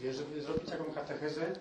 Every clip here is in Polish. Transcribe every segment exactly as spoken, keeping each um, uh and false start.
modlitwie, żeby zrobić taką katechezę,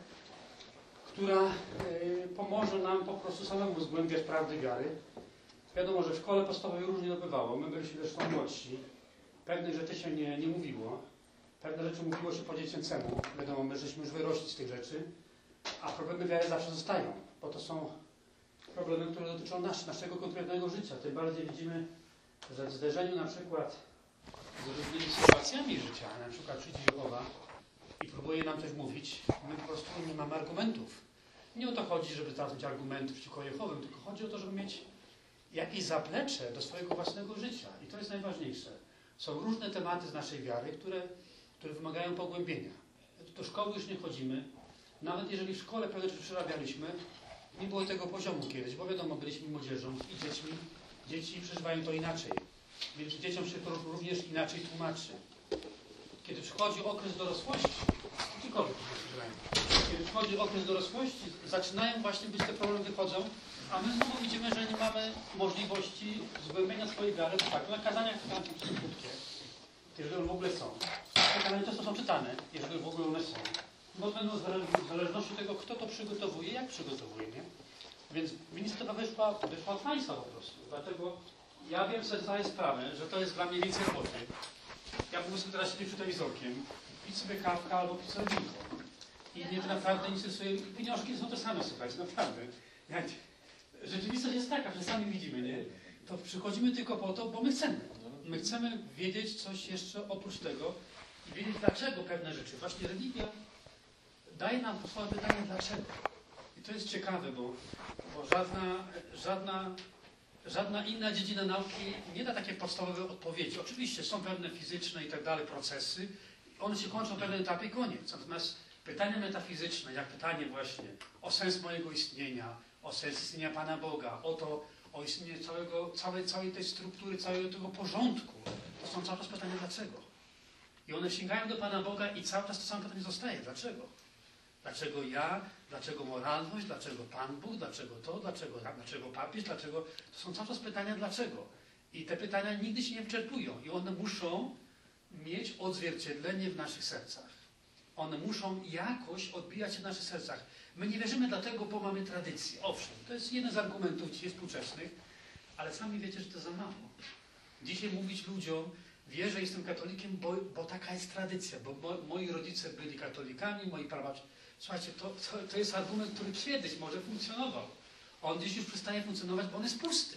która y, pomoże nam po prostu samemu zgłębiać prawdy wiary. Wiadomo, że w szkole podstawowej różnie to bywało. My byliśmy zresztą młodsi. Pewnych rzeczy się nie, nie mówiło. Pewne rzeczy mówiło się po dziecięcemu. Wiadomo, my żeśmy już wyrośli z tych rzeczy. A problemy wiary zawsze zostają. Bo to są problemy, które dotyczą nas, naszego konkretnego życia. Tym bardziej widzimy, że w zderzeniu na przykład z różnymi sytuacjami życia, na przykład przyjdzie Jehowa i próbuje nam coś mówić, my po prostu nie mamy argumentów. Nie o to chodzi, żeby zacząć argumenty przeciwko Jehowym, tylko chodzi o to, żeby mieć jakieś zaplecze do swojego własnego życia. I to jest najważniejsze. Są różne tematy z naszej wiary, które, które wymagają pogłębienia. Do szkoły już nie chodzimy. Nawet jeżeli w szkole pewne rzeczy przerabialiśmy, nie było tego poziomu kiedyś, bo wiadomo, byliśmy młodzieżą i dziećmi. Dzieci przeżywają to inaczej. Więc dzieciom się to również inaczej tłumaczy. Kiedy przychodzi okres dorosłości, gdziekolwiek to przeżywają, kiedy przychodzi okres dorosłości, zaczynają właśnie być te problemy, wychodzą, a my znowu widzimy, że nie mamy możliwości zgłębienia swojej wiary. Tak, na kazaniach czytane są krótkie, jeżeli one w ogóle są. Te kazania często są czytane, jeżeli w ogóle one są. Bo będą w zależności od tego, kto to przygotowuje, jak przygotowuje, nie? Więc inicjatywa wyszła, wyszła od państwa po prostu. Dlatego ja wiem sobie zdaję sprawę, że to jest dla mnie więcej roboty. Ja mógłbym sobie teraz siedzieć przed telewizorkiem, pić sobie kawkę albo pić sobie winko. I nie naprawdę nic sobie. Pieniążki są te same, słuchajcie, naprawdę. Jak, rzeczywistość jest taka, że sami widzimy, nie? To przychodzimy tylko po to, bo my chcemy. My chcemy wiedzieć coś jeszcze oprócz tego i wiedzieć, dlaczego pewne rzeczy. Właśnie religia daje nam podstawowe pytanie, dlaczego. I to jest ciekawe, bo, bo żadna, żadna, żadna inna dziedzina nauki nie da takiej podstawowej odpowiedzi. Oczywiście są pewne fizyczne i tak dalej procesy, one się kończą w pewnym etapie i koniec. Natomiast pytania metafizyczne, jak pytanie właśnie o sens mojego istnienia, o sens istnienia Pana Boga, o to, o istnienie całego, całej, całej tej struktury, całego tego porządku, to są cały czas pytania dlaczego. I one sięgają do Pana Boga i cały czas to samo pytanie zostaje. Dlaczego? Dlaczego ja? Dlaczego moralność? Dlaczego Pan Bóg? Dlaczego to? Dlaczego, dlaczego papież? Dlaczego? To są cały czas pytania dlaczego. I te pytania nigdy się nie wyczerpują. I one muszą mieć odzwierciedlenie w naszych sercach. One muszą jakoś odbijać się w naszych sercach. My nie wierzymy dlatego, bo mamy tradycję. Owszem, to jest jeden z argumentów dzisiaj współczesnych, ale sami wiecie, że to za mało. Dzisiaj mówić ludziom, wierzę, jestem katolikiem, bo, bo taka jest tradycja, bo mo, moi rodzice byli katolikami, moi prawa... Słuchajcie, to, to, to jest argument, który kiedyś może funkcjonował. On dziś już przestaje funkcjonować, bo on jest pusty.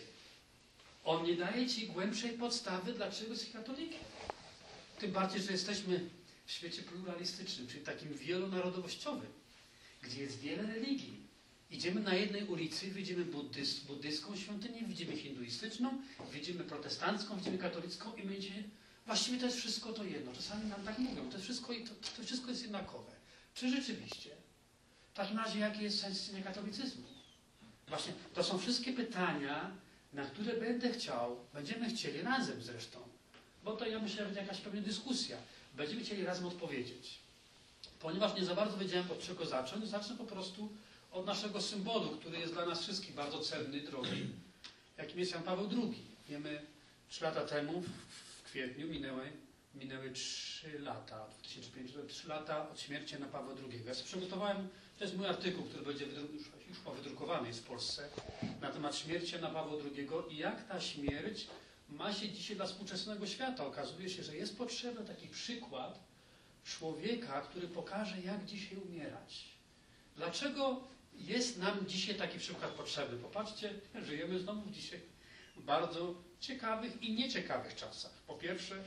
On nie daje ci głębszej podstawy, dlaczego jesteś katolikiem. Tym bardziej, że jesteśmy w świecie pluralistycznym, czyli takim wielonarodowościowym, gdzie jest wiele religii. Idziemy na jednej ulicy, widzimy buddyz, buddyjską świątynię, widzimy hinduistyczną, widzimy protestancką, widzimy katolicką i my idziemy... Właściwie to jest wszystko to jedno. Czasami nam tak mówią, to, jest wszystko, to, to wszystko jest jednakowe. Czy rzeczywiście? W takim razie jaki jest sens istnienia katolicyzmu? Właśnie to są wszystkie pytania, na które będę chciał, będziemy chcieli razem zresztą, bo to ja myślę, że będzie jakaś pewna dyskusja. Będziemy chcieli razem odpowiedzieć. Ponieważ nie za bardzo wiedziałem, od czego zacząć, zacznę po prostu od naszego symbolu, który jest dla nas wszystkich bardzo cenny, drogi, jakim jest Jan Paweł drugi. Wiemy, trzy lata temu, w kwietniu, minęły, minęły trzy lata, dwa tysiące piąty, trzy lata od śmierci Jana Pawła drugiego. Ja sobie przygotowałem, to jest mój artykuł, który będzie już, już wydrukowany jest w Polsce, na temat śmierci Jana Pawła drugiego i jak ta śmierć ma się dzisiaj dla współczesnego świata. Okazuje się, że jest potrzebny taki przykład człowieka, który pokaże, jak dzisiaj umierać. Dlaczego jest nam dzisiaj taki przykład potrzebny? Popatrzcie, żyjemy znowu dzisiaj w bardzo ciekawych i nieciekawych czasach. Po pierwsze,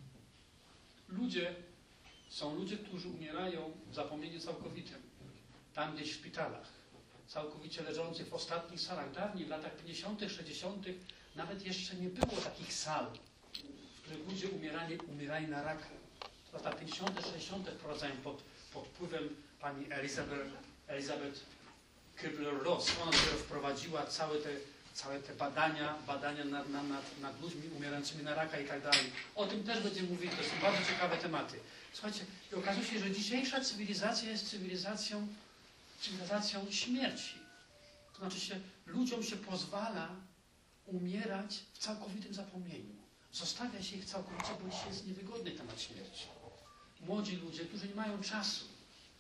ludzie, są ludzie, którzy umierają w zapomnieniu całkowitym. Tam gdzieś w szpitalach, całkowicie leżących w ostatnich salach. Dawniej, w latach pięćdziesiątych, sześćdziesiątych nawet jeszcze nie było takich sal, w których ludzie umierali, umierali na raka. W latach pięćdziesiątych, sześćdziesiątych wprowadzają pod, pod wpływem pani Elizabeth, Elizabeth Kübler-Ross. Ona dopiero wprowadziła całe te, całe te badania, badania nad, nad, nad, nad ludźmi umierającymi na raka i tak dalej. O tym też będziemy mówić, to są bardzo ciekawe tematy. Słuchajcie, i okazuje się, że dzisiejsza cywilizacja jest cywilizacją, cywilizacją śmierci. To znaczy się, ludziom się pozwala umierać w całkowitym zapomnieniu. Zostawia się ich całkowicie, bo dzisiaj jest niewygodny temat śmierci. Młodzi ludzie, którzy nie mają czasu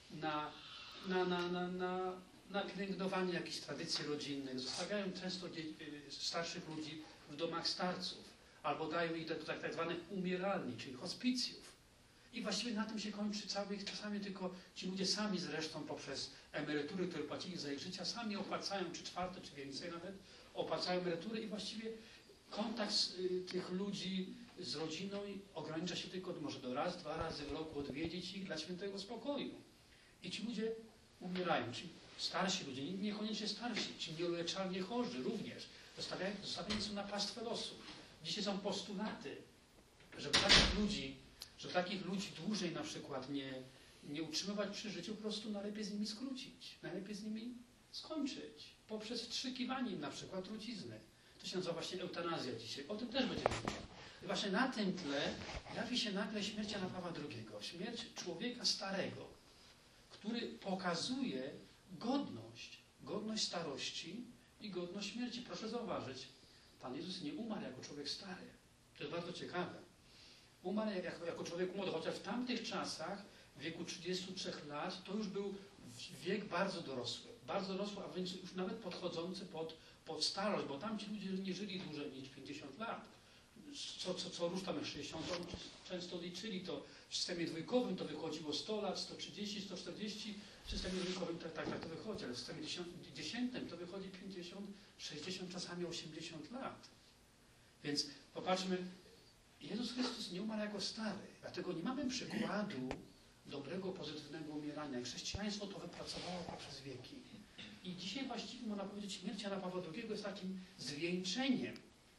na, na, na, na, na, na pielęgnowanie jakichś tradycji rodzinnych, zostawiają często starszych ludzi w domach starców, albo dają ich do tak, tak zwanych umieralni, czyli hospicjów. I właściwie na tym się kończy cały ich, czasami tylko ci ludzie sami zresztą poprzez emerytury, które płacili za ich życia, sami opłacają, czy czwarte, czy więcej nawet, opłacają emerytury i właściwie kontakt z, y, tych ludzi z rodziną ogranicza się tylko może do raz, dwa razy w roku odwiedzić ich dla świętego spokoju. I ci ludzie umierają, ci starsi ludzie, niekoniecznie starsi, ci nieuleczalnie chorzy również, zostawiają, zostawieni są na pastwę losu. Dzisiaj są postulaty, żeby takich ludzi, żeby takich ludzi dłużej na przykład nie, nie utrzymywać przy życiu, po prostu najlepiej z nimi skrócić, najlepiej z nimi skończyć, poprzez wstrzykiwanie im na przykład trucizny. To się nazywa właśnie eutanazja dzisiaj. O tym też będzie mówił. I właśnie na tym tle jawi się nagle śmierć Jana Pawła drugiego. Śmierć człowieka starego, który pokazuje godność, godność starości i godność śmierci. Proszę zauważyć, Pan Jezus nie umarł jako człowiek stary. To jest bardzo ciekawe. Umarł jako, jako człowiek młody, chociaż w tamtych czasach, w wieku trzydziestu trzech lat, to już był wiek bardzo dorosły. Bardzo dorosły, a więc już nawet podchodzący pod, pod starość, bo tam ci ludzie nie żyli dłużej niż pięćdziesiąt lat. Co, co, co rusz tam sześćdziesiąt, często liczyli to w systemie dwójkowym, to wychodziło sto lat, sto trzydzieści, sto czterdzieści, w systemie dwójkowym tak, tak, tak to wychodzi, ale w systemie dziesiętnym to wychodzi pięćdziesiąt, sześćdziesiąt, czasami osiemdziesiąt lat. Więc popatrzmy, Jezus Chrystus nie umarł jako stary, dlatego nie mamy przykładu dobrego, pozytywnego umierania. Chrześcijaństwo to wypracowało poprzez wieki. I dzisiaj właściwie można powiedzieć, śmierć Jana Pawła drugiego jest takim zwieńczeniem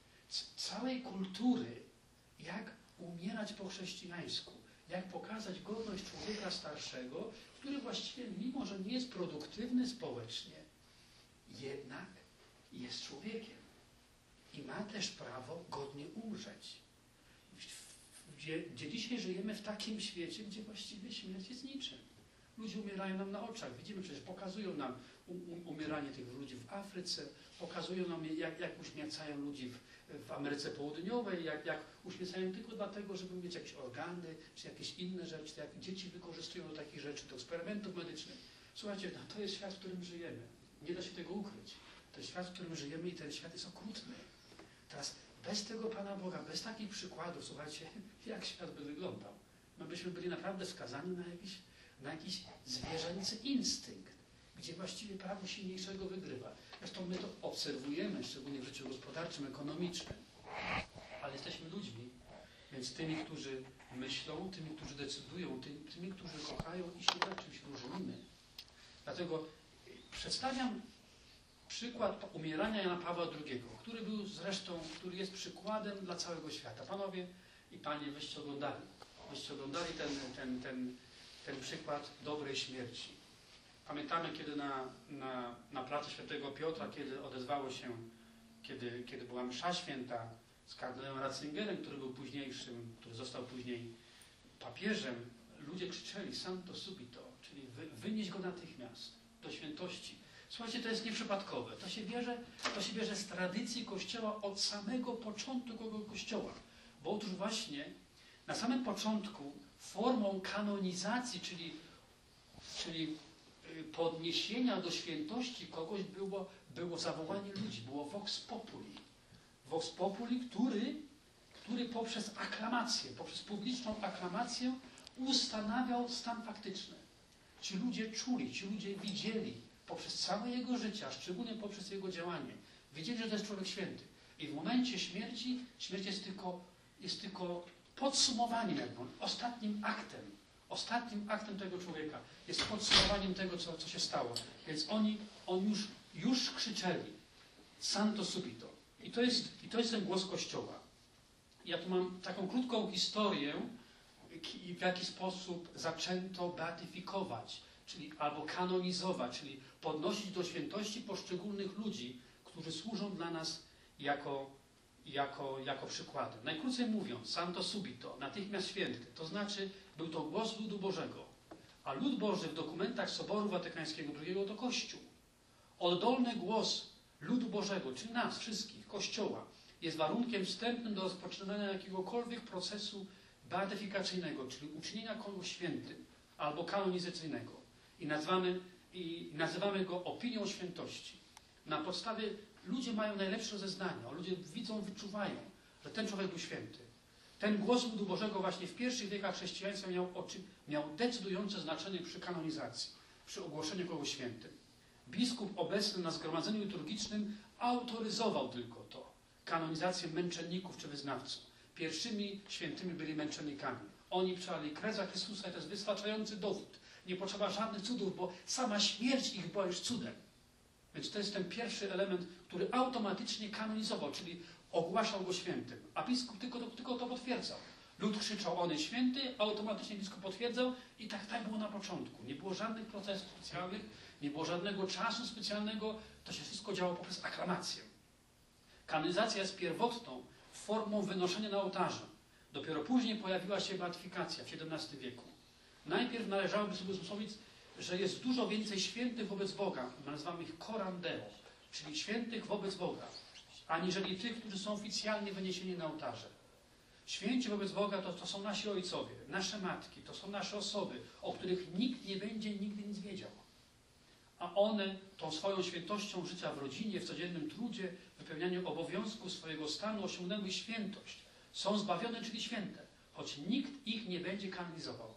całej kultury, jak umierać po chrześcijańsku, jak pokazać godność człowieka starszego, który właściwie, mimo że nie jest produktywny społecznie, jednak jest człowiekiem i ma też prawo godnie umrzeć. Gdzie, gdzie dzisiaj żyjemy w takim świecie, gdzie właściwie śmierć jest niczym. Ludzie umierają nam na oczach. Widzimy przecież, pokazują nam um, umieranie tych ludzi w Afryce, pokazują nam, jak, jak uśmiercają ludzi w, w Ameryce Południowej, jak, jak uśmiercają tylko dlatego, żeby mieć jakieś organy, czy jakieś inne rzeczy, jak dzieci wykorzystują do takich rzeczy, do eksperymentów medycznych. Słuchajcie, no, to jest świat, w którym żyjemy. Nie da się tego ukryć. To jest świat, w którym żyjemy i ten świat jest okrutny. Teraz bez tego Pana Boga, bez takich przykładów, słuchajcie, jak świat by wyglądał? My byśmy byli naprawdę skazani na jakiś, na jakiś zwierzęcy instynkt, gdzie właściwie prawo silniejszego wygrywa. Zresztą my to obserwujemy, szczególnie w życiu gospodarczym, ekonomicznym. Ale jesteśmy ludźmi, więc tymi, którzy myślą, tymi, którzy decydują, tymi, tymi którzy kochają i się na czymś różnimy. Dlatego przedstawiam przykład umierania Jana Pawła drugiego, który był zresztą, który jest przykładem dla całego świata. Panowie i panie, wyście oglądali, wyście oglądali ten, ten, ten, ten przykład dobrej śmierci. Pamiętamy, kiedy na, na, na placu Świętego Piotra, kiedy odezwało się, kiedy, kiedy była msza święta z kardynałem Ratzingerem, który był późniejszym, który został później papieżem, ludzie krzyczeli santo subito, czyli wy, wynieść go natychmiast do świętości. Słuchajcie, to jest nieprzypadkowe. To się bierze, to się bierze z tradycji Kościoła od samego początku tego Kościoła. Bo otóż właśnie na samym początku formą kanonizacji, czyli, czyli podniesienia do świętości kogoś było, było zawołanie ludzi, było vox populi. Vox populi, który, który poprzez aklamację, poprzez publiczną aklamację ustanawiał stan faktyczny. Ci ludzie czuli, ci ludzie widzieli poprzez całe jego życie, a szczególnie poprzez jego działanie. Wiedzieli, że to jest człowiek święty. I w momencie śmierci, śmierć jest tylko, jest tylko podsumowaniem, jakby, ostatnim aktem. Ostatnim aktem tego człowieka. Jest podsumowaniem tego, co, co się stało. Więc oni, oni już, już krzyczeli santo subito. I to, jest, I to jest ten głos Kościoła. Ja tu mam taką krótką historię, w jaki sposób zaczęto beatyfikować, czyli albo kanonizować, czyli podnosić do świętości poszczególnych ludzi, którzy służą dla nas jako, jako, jako przykładem. Najkrócej mówiąc, santo subito, natychmiast święty, to znaczy był to głos ludu Bożego, a lud Boży w dokumentach Soboru Watykańskiego drugiego to Kościół. Oddolny głos ludu Bożego, czyli nas wszystkich, Kościoła, jest warunkiem wstępnym do rozpoczynania jakiegokolwiek procesu beatyfikacyjnego, czyli uczynienia kogoś świętym albo kanonizacyjnego. i nazywamy, i nazywamy go opinią świętości. Na podstawie ludzie mają najlepsze rozeznania, ludzie widzą, wyczuwają, że ten człowiek był święty. Ten głos ludu Bożego właśnie w pierwszych wiekach chrześcijaństwa miał, oczy, miał decydujące znaczenie przy kanonizacji, przy ogłoszeniu kogoś świętym. Biskup obecny na zgromadzeniu liturgicznym autoryzował tylko to, kanonizację męczenników czy wyznawców. Pierwszymi świętymi byli męczennikami. Oni przelali krew za Chrystusa i to jest wystarczający dowód. Nie potrzeba żadnych cudów, bo sama śmierć ich była już cudem. Więc to jest ten pierwszy element, który automatycznie kanonizował, czyli ogłaszał go świętym. A biskup tylko to, tylko to potwierdzał. Lud krzyczał, on jest święty, automatycznie biskup potwierdzał i tak, tak było na początku. Nie było żadnych procesów specjalnych, nie było żadnego czasu specjalnego, to się wszystko działo poprzez aklamację. Kanonizacja jest pierwotną formą wynoszenia na ołtarze. Dopiero później pojawiła się beatyfikacja w siedemnastym wieku. Najpierw należałoby sobie uzmysłowić, że jest dużo więcej świętych wobec Boga, nazywamy ich coram Deo, czyli świętych wobec Boga, aniżeli tych, którzy są oficjalnie wyniesieni na ołtarze. Święci wobec Boga to, to są nasi ojcowie, nasze matki, to są nasze osoby, o których nikt nie będzie nigdy nic wiedział. A one tą swoją świętością życia w rodzinie, w codziennym trudzie, wypełnianiu obowiązku swojego stanu osiągnęły świętość. Są zbawione, czyli święte, choć nikt ich nie będzie kanonizował.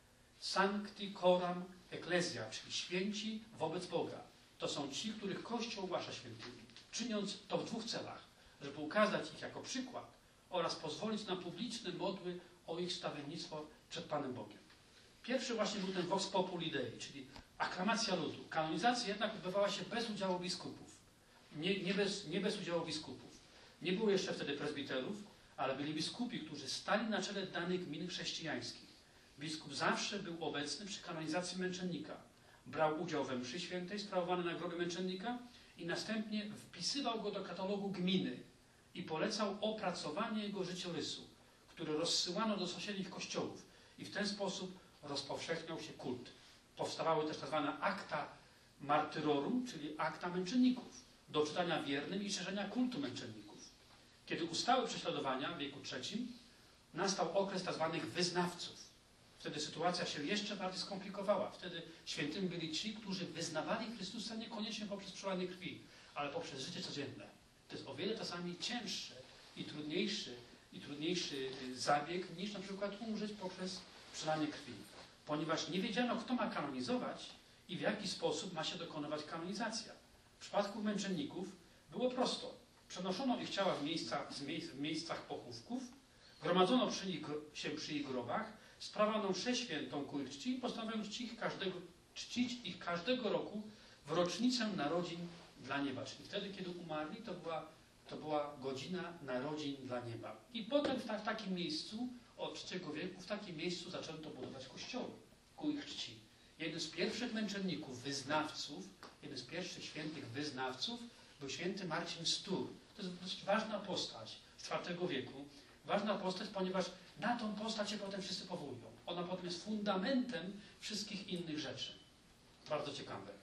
Sancti coram ecclesia, czyli święci wobec Boga. To są ci, których Kościół ogłasza świętymi, czyniąc to w dwóch celach, żeby ukazać ich jako przykład oraz pozwolić na publiczne modły o ich stawiennictwo przed Panem Bogiem. Pierwszy właśnie był ten vox populi Dei, czyli aklamacja ludu. Kanonizacja jednak odbywała się bez udziału biskupów. Nie, nie, bez, nie bez udziału biskupów. Nie było jeszcze wtedy prezbiterów, ale byli biskupi, którzy stali na czele danych gmin chrześcijańskich. Biskup zawsze był obecny przy kanonizacji męczennika. Brał udział we mszy świętej sprawowanej na grobie męczennika i następnie wpisywał go do katalogu gminy i polecał opracowanie jego życiorysu, który rozsyłano do sąsiednich kościołów i w ten sposób rozpowszechniał się kult. Powstawały też tzw. acta martyrorum, czyli akta męczenników, do czytania wiernym i szerzenia kultu męczenników. Kiedy ustały prześladowania w wieku trzecim, nastał okres tzw. wyznawców. Wtedy sytuacja się jeszcze bardziej skomplikowała. Wtedy świętymi byli ci, którzy wyznawali Chrystusa niekoniecznie poprzez przelanie krwi, ale poprzez życie codzienne. To jest o wiele czasami cięższy i trudniejszy, i trudniejszy zabieg niż na przykład umrzeć poprzez przelanie krwi. Ponieważ nie wiedziano, kto ma kanonizować i w jaki sposób ma się dokonywać kanonizacja. W przypadku męczenników było prosto. Przenoszono ich ciała w, miejsca, w miejscach pochówków, gromadzono przy nich, się przy ich grobach, sprawano mszę świętą ku ich czci i postanowiono czcić ich, każdego, czcić ich każdego roku w rocznicę narodzin dla nieba. Czyli wtedy, kiedy umarli, to była, to była godzina narodzin dla nieba. I potem w, ta, w takim miejscu, od trzeciego wieku, w takim miejscu zaczęto budować kościoły ku ich czci. Jeden z pierwszych męczenników, wyznawców, jeden z pierwszych świętych wyznawców był święty Marcin Stur. To jest dość ważna postać z czwartego wieku. Ważna postać, ponieważ na tą postać się potem wszyscy powołują. Ona potem jest fundamentem wszystkich innych rzeczy. Bardzo ciekawe.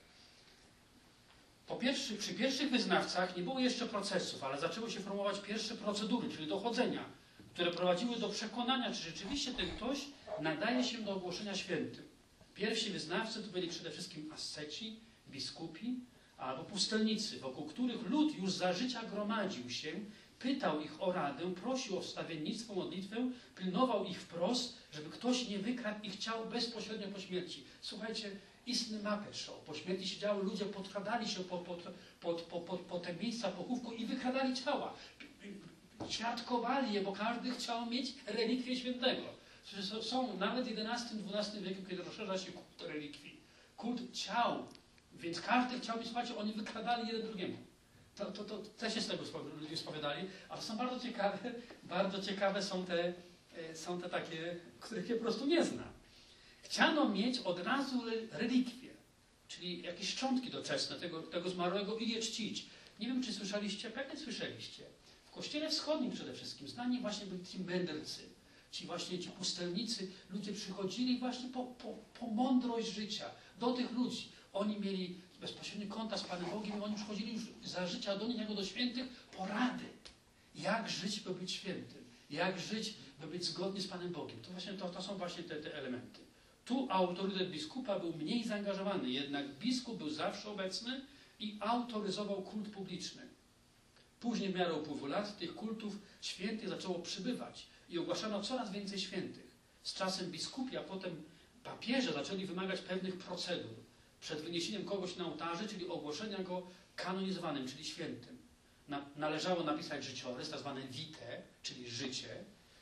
Po pierwszy, przy pierwszych wyznawcach nie było jeszcze procesów, ale zaczęły się formować pierwsze procedury, czyli dochodzenia, które prowadziły do przekonania, czy rzeczywiście ten ktoś nadaje się do ogłoszenia świętym. Pierwsi wyznawcy to byli przede wszystkim asceci, biskupi albo pustelnicy, wokół których lud już za życia gromadził się, pytał ich o radę, prosił o wstawiennictwo, modlitwę, pilnował ich wprost, żeby ktoś nie wykradł ich ciał bezpośrednio po śmierci. Słuchajcie, istny Muppet Show. Po śmierci się działo, ludzie podkradali się po, pod, pod, pod, pod, pod te miejsca pochówku i wykradali ciała. Świadkowali je, bo każdy chciał mieć relikwię świętego. Są nawet w jedenastym, dwunastym wieku, kiedy rozszerza się kult relikwii. Kult ciał. Więc każdy chciał mieć, słuchajcie, oni wykradali jeden drugiemu. To, to, to też się z tego ludzie spowiadali, ale są bardzo ciekawe, bardzo ciekawe są te, są te takie, których się po prostu nie zna. Chciano mieć od razu relikwie, czyli jakieś szczątki doczesne tego, tego zmarłego i je czcić. Nie wiem, czy słyszeliście, pewnie słyszeliście. W kościele wschodnim przede wszystkim znani właśnie byli ci mędrcy, ci właśnie ci pustelnicy. Ludzie przychodzili właśnie po, po, po mądrość życia do tych ludzi. Oni mieli bezpośredni kontakt z Panem Bogiem i oni przychodzili już za życia do nich, jako do świętych, porady. Jak żyć, by być świętym. Jak żyć, by być zgodnie z Panem Bogiem. To właśnie to, to są właśnie te, te elementy. Tu autorytet biskupa był mniej zaangażowany, jednak biskup był zawsze obecny i autoryzował kult publiczny. Później w miarę upływu lat tych kultów świętych zaczęło przybywać i ogłaszano coraz więcej świętych. Z czasem biskupi, a potem papieże zaczęli wymagać pewnych procedur przed wyniesieniem kogoś na ołtarze, czyli ogłoszenia go kanonizowanym, czyli świętym. Na, należało napisać życiorys, tak zwane vitae, czyli życie.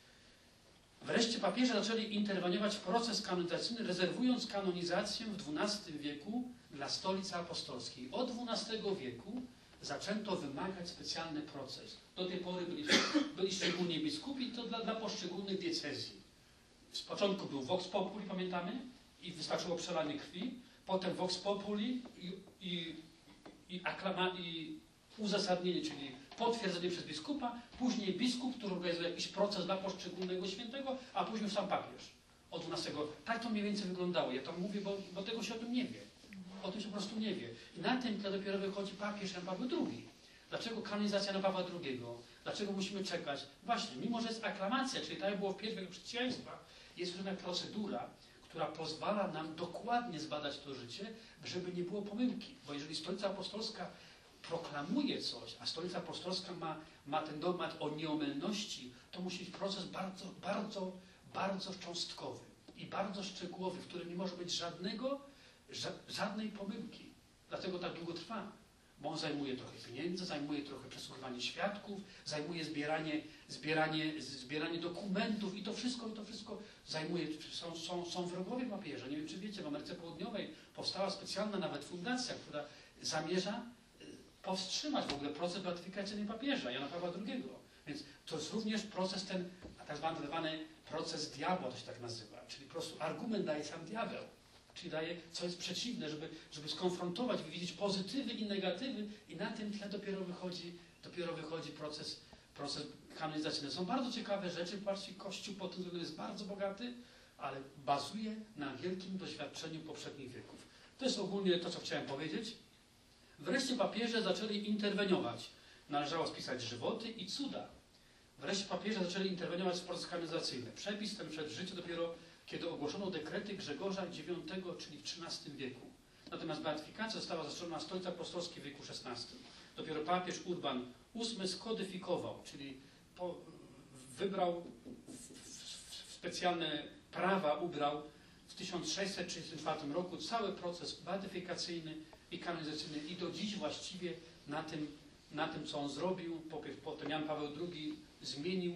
Wreszcie papieże zaczęli interweniować w proces kanonizacyjny, rezerwując kanonizację w dwunastym wieku dla Stolicy Apostolskiej. Od dwunastego wieku zaczęto wymagać specjalny proces. Do tej pory byli, byli szczególnie biskupi, to dla, dla poszczególnych diecezji. Z początku był vox populi, pamiętamy, i wystarczyło przelanie krwi. Potem vox populi i, i, i, aklama, i uzasadnienie, czyli potwierdzenie przez biskupa. Później biskup, który organizuje jakiś proces dla poszczególnego świętego, a później sam papież od dwunastego. Tak to mniej więcej wyglądało. Ja to mówię, bo, bo tego się o tym nie wie. O tym się po prostu nie wie. I na tym tle dopiero wychodzi papież Jan Paweł drugi. Dlaczego kanonizacja Jana Pawła drugiego? Dlaczego musimy czekać? Właśnie, mimo że jest aklamacja, czyli tak jak było w pierwszych chrześcijaństwach, jest pewna procedura, która pozwala nam dokładnie zbadać to życie, żeby nie było pomyłki. Bo jeżeli Stolica Apostolska proklamuje coś, a Stolica Apostolska ma, ma ten dogmat o nieomylności, to musi być proces bardzo, bardzo, bardzo cząstkowy i bardzo szczegółowy, w którym nie może być żadnego, ża żadnej pomyłki. Dlatego tak długo trwa. Bo on zajmuje trochę pieniędzy, zajmuje trochę przesłuchiwanie świadków, zajmuje zbieranie, zbieranie, zbieranie dokumentów i to wszystko, i to wszystko zajmuje, są, są, są wrogowie papieża. Nie wiem, czy wiecie, w Ameryce Południowej powstała specjalna nawet fundacja, która zamierza powstrzymać w ogóle proces beatyfikacyjny papieża, Jana Pawła drugiego. Więc to jest również proces ten, tak zwany proces diabła, to się tak nazywa, czyli po prostu argument daje sam diabeł. Czyli daje, co jest przeciwne, żeby, żeby skonfrontować, widzieć pozytywy i negatywy i na tym tle dopiero wychodzi, dopiero wychodzi proces, proces kanonizacyjny. Są bardzo ciekawe rzeczy, patrzcie, Kościół pod tym względem jest bardzo bogaty, ale bazuje na wielkim doświadczeniu poprzednich wieków. To jest ogólnie to, co chciałem powiedzieć. Wreszcie papieże zaczęli interweniować. Należało spisać żywoty i cuda. Wreszcie papieże zaczęli interweniować w proces kanonizacyjny. Przepis ten wszedł w życie dopiero kiedy ogłoszono dekrety Grzegorza dziewiątego, czyli w trzynastym wieku. Natomiast beatyfikacja została zastrzeżona na Stolicy Apostolskiej w wieku szesnastym. Dopiero papież Urban ósmy skodyfikował, czyli po, wybrał, w, w, w specjalne prawa ubrał w tysiąc sześćset trzydziestym czwartym roku cały proces beatyfikacyjny i kanonizacyjny i do dziś właściwie na tym, na tym co on zrobił, potem Jan Paweł drugi zmienił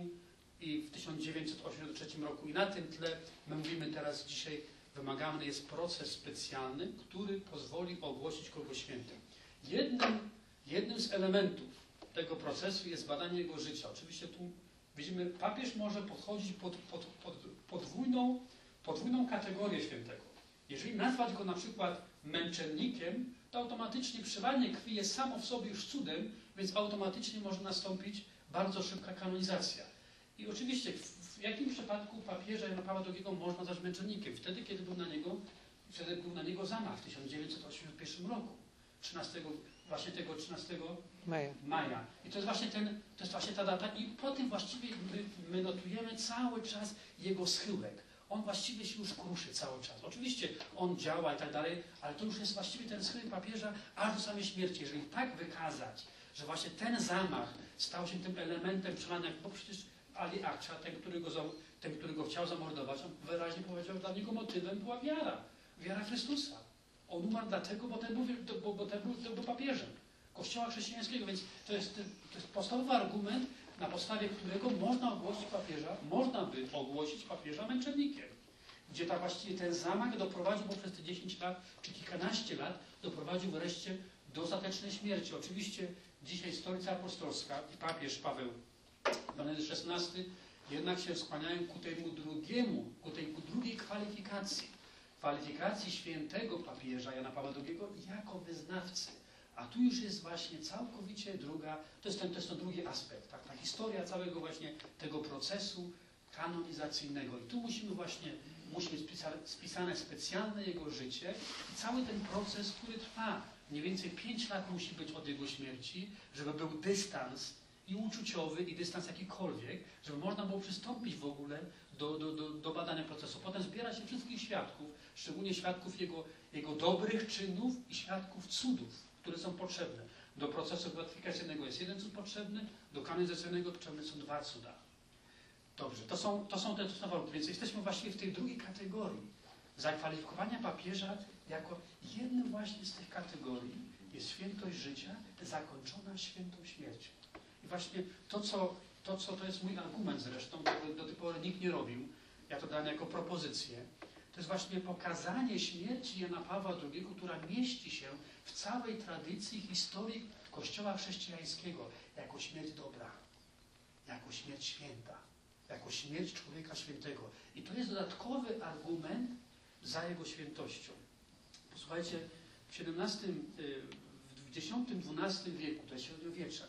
i w tysiąc dziewięćset osiemdziesiątym trzecim roku. I na tym tle my mówimy teraz dzisiaj, wymagany jest proces specjalny, który pozwoli ogłosić kogoś świętym. Jednym, jednym z elementów tego procesu jest badanie jego życia. Oczywiście tu widzimy, papież może podchodzić pod, pod, pod podwójną, podwójną kategorię świętego. Jeżeli nazwać go na przykład męczennikiem, to automatycznie przelanie krwi jest samo w sobie już cudem, więc automatycznie może nastąpić bardzo szybka kanonizacja. I oczywiście w jakim przypadku papieża Jana Pawła drugiego można nazwać męczennikiem? Wtedy, kiedy był na niego, wtedy był na niego zamach w tysiąc dziewięćset osiemdziesiątym pierwszym roku. trzynastego, właśnie tego trzynastego maja. maja. I to jest właśnie ten, to jest właśnie ta data i po tym właściwie my, my notujemy cały czas jego schyłek. On właściwie się już kruszy cały czas. Oczywiście on działa i tak dalej, ale to już jest właściwie ten schyłek papieża aż do samej śmierci. Jeżeli tak wykazać, że właśnie ten zamach stał się tym elementem przelania, bo przecież Ali Akcza, ten który, go, ten, który go chciał zamordować, on wyraźnie powiedział, że dla niego motywem była wiara. Wiara Chrystusa. On umarł dlatego, bo ten był, bo, bo ten był, ten był papieżem Kościoła chrześcijańskiego, więc to jest, to jest podstawowy argument, na podstawie którego można ogłosić papieża, można by ogłosić papieża męczennikiem. Gdzie tak właściwie ten zamach doprowadził poprzez te dziesięć lat, czy kilkanaście lat, doprowadził wreszcie do ostatecznej śmierci. Oczywiście dzisiaj Stolica Apostolska i papież Paweł Benedykt szesnasty jednak się skłaniają ku temu drugiemu, ku tej ku drugiej kwalifikacji. Kwalifikacji świętego papieża Jana Pawła drugiego jako wyznawcy. A tu już jest właśnie całkowicie druga, to jest ten, to jest ten drugi aspekt, tak? Ta historia całego właśnie tego procesu kanonizacyjnego. I tu musimy właśnie, musi być spisane, spisane specjalne jego życie i cały ten proces, który trwa mniej więcej pięć lat musi być od jego śmierci, żeby był dystans i uczuciowy, i dystans jakikolwiek, żeby można było przystąpić w ogóle do, do, do, do badania procesu. Potem zbiera się wszystkich świadków, szczególnie świadków jego, jego dobrych czynów i świadków cudów, które są potrzebne. Do procesu beatyfikacyjnego jest jeden cud potrzebny, do kanonizacyjnego potrzebne są dwa cuda. Dobrze, to są, to są te to są warunki, więc jesteśmy właściwie w tej drugiej kategorii. Zakwalifikowania papieża jako jednym właśnie z tych kategorii jest świętość życia zakończona świętą śmiercią. I właśnie to, co to, co to jest mój argument zresztą, tego do tej pory nikt nie robił, ja to dałem jako propozycję, to jest właśnie pokazanie śmierci Jana Pawła drugiego, która mieści się w całej tradycji historii Kościoła chrześcijańskiego jako śmierć dobra, jako śmierć święta, jako śmierć człowieka świętego. I to jest dodatkowy argument za jego świętością. Posłuchajcie, w siedemnastym, w dziesiątym, dwunastym wieku, to jest średniowiecze,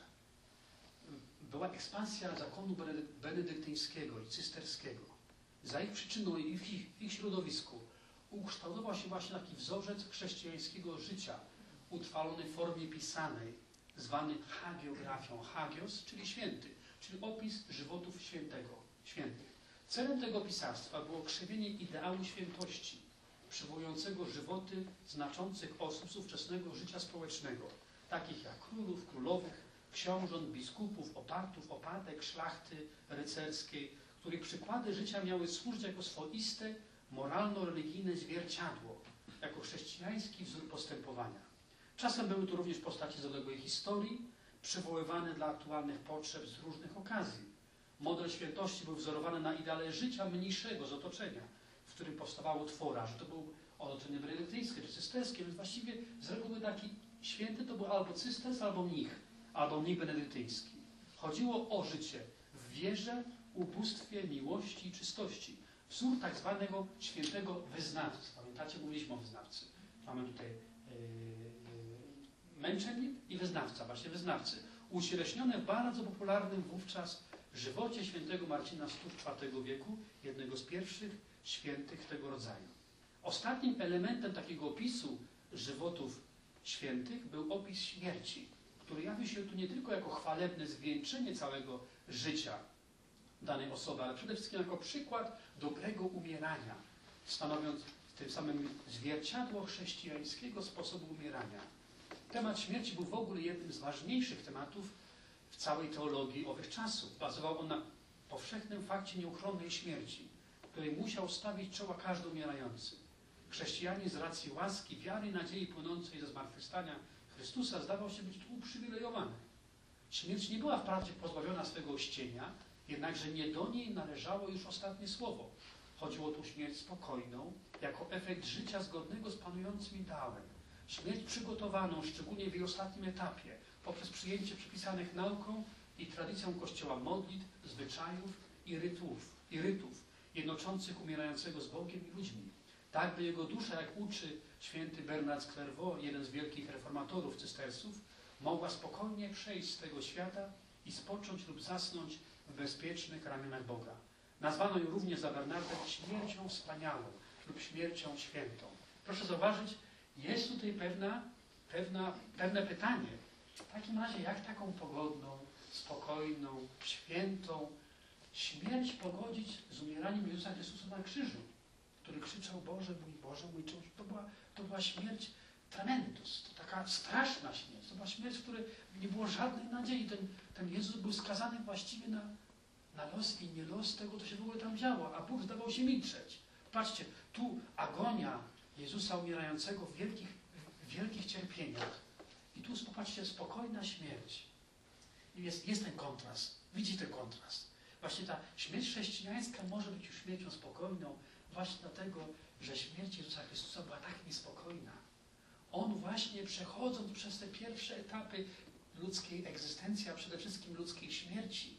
była ekspansja zakonu benedyktyńskiego i cysterskiego. Za ich przyczyną i w ich, w ich środowisku ukształtował się właśnie taki wzorzec chrześcijańskiego życia, utrwalony w formie pisanej, zwany hagiografią. Hagios, czyli święty, czyli opis żywotów świętego, świętych. Celem tego pisarstwa było krzewienie ideału świętości, przywołującego żywoty znaczących osób z ówczesnego życia społecznego, takich jak królów, królowych, książąt, biskupów, opartów, opatek, szlachty rycerskiej, których przykłady życia miały służyć jako swoiste, moralno-religijne zwierciadło, jako chrześcijański wzór postępowania. Czasem były to również postaci z odległej historii, przywoływane dla aktualnych potrzeb z różnych okazji. Model świętości był wzorowany na ideale życia mniejszego z otoczenia, w którym powstawało twora, że to był otoczenie benedyktyńskie czy cysterskie, więc właściwie z reguły taki święty to był albo cysters, albo mnich, albo mnich benedyktyński. Chodziło o życie w wierze, ubóstwie, miłości i czystości. Wzór tak zwanego świętego wyznawcy. Pamiętacie, mówiliśmy o wyznawcy. Mamy tutaj yy, męczennik i wyznawca, właśnie wyznawcy. Ucieleśnione w bardzo popularnym wówczas żywocie świętego Marcina z czwartego wieku, jednego z pierwszych świętych tego rodzaju. Ostatnim elementem takiego opisu żywotów świętych był opis śmierci, który jawi się tu nie tylko jako chwalebne zwieńczenie całego życia danej osoby, ale przede wszystkim jako przykład dobrego umierania, stanowiąc tym samym zwierciadło chrześcijańskiego sposobu umierania. Temat śmierci był w ogóle jednym z ważniejszych tematów w całej teologii owych czasów. Bazował on na powszechnym fakcie nieuchronnej śmierci, której musiał stawić czoła każdy umierający. Chrześcijanin z racji łaski, wiary i nadziei płynącej ze zmartwychwstania Chrystusa zdawał się być tu uprzywilejowany. Śmierć nie była wprawdzie pozbawiona swego ścienia, jednakże nie do niej należało już ostatnie słowo. Chodziło tu o śmierć spokojną, jako efekt życia zgodnego z panującym ideałem. Śmierć przygotowaną, szczególnie w jej ostatnim etapie, poprzez przyjęcie przypisanych nauką i tradycją Kościoła modlitw, zwyczajów i rytów, i rytów jednoczących umierającego z Bogiem i ludźmi. Tak by jego dusza, jak uczy święty Bernard z Clairvaux, jeden z wielkich reformatorów cystersów, mogła spokojnie przejść z tego świata i spocząć lub zasnąć w bezpiecznych ramionach Boga. Nazwano ją również za Bernarda śmiercią wspaniałą lub śmiercią świętą. Proszę zauważyć, jest tutaj pewna, pewna, pewne pytanie. W takim razie, jak taką pogodną, spokojną, świętą śmierć pogodzić z umieraniem Jezusa Chrystusa na krzyżu, który krzyczał: Boże mój, Boże mój, to była, to była śmierć tremendus, to taka straszna śmierć, to była śmierć, w której nie było żadnej nadziei. Ten, ten Jezus był skazany właściwie na, na los i nie los tego, co się w ogóle tam działo, a Bóg zdawał się milczeć. Patrzcie, tu agonia Jezusa umierającego w wielkich, w wielkich cierpieniach. I tu, popatrzcie, spokojna śmierć. I jest, jest ten kontrast. Widzi ten kontrast. Właśnie ta śmierć chrześcijańska może być już śmiercią spokojną, właśnie dlatego, że śmierć Jezusa Chrystusa była tak niespokojna. On właśnie, przechodząc przez te pierwsze etapy ludzkiej egzystencji, a przede wszystkim ludzkiej śmierci,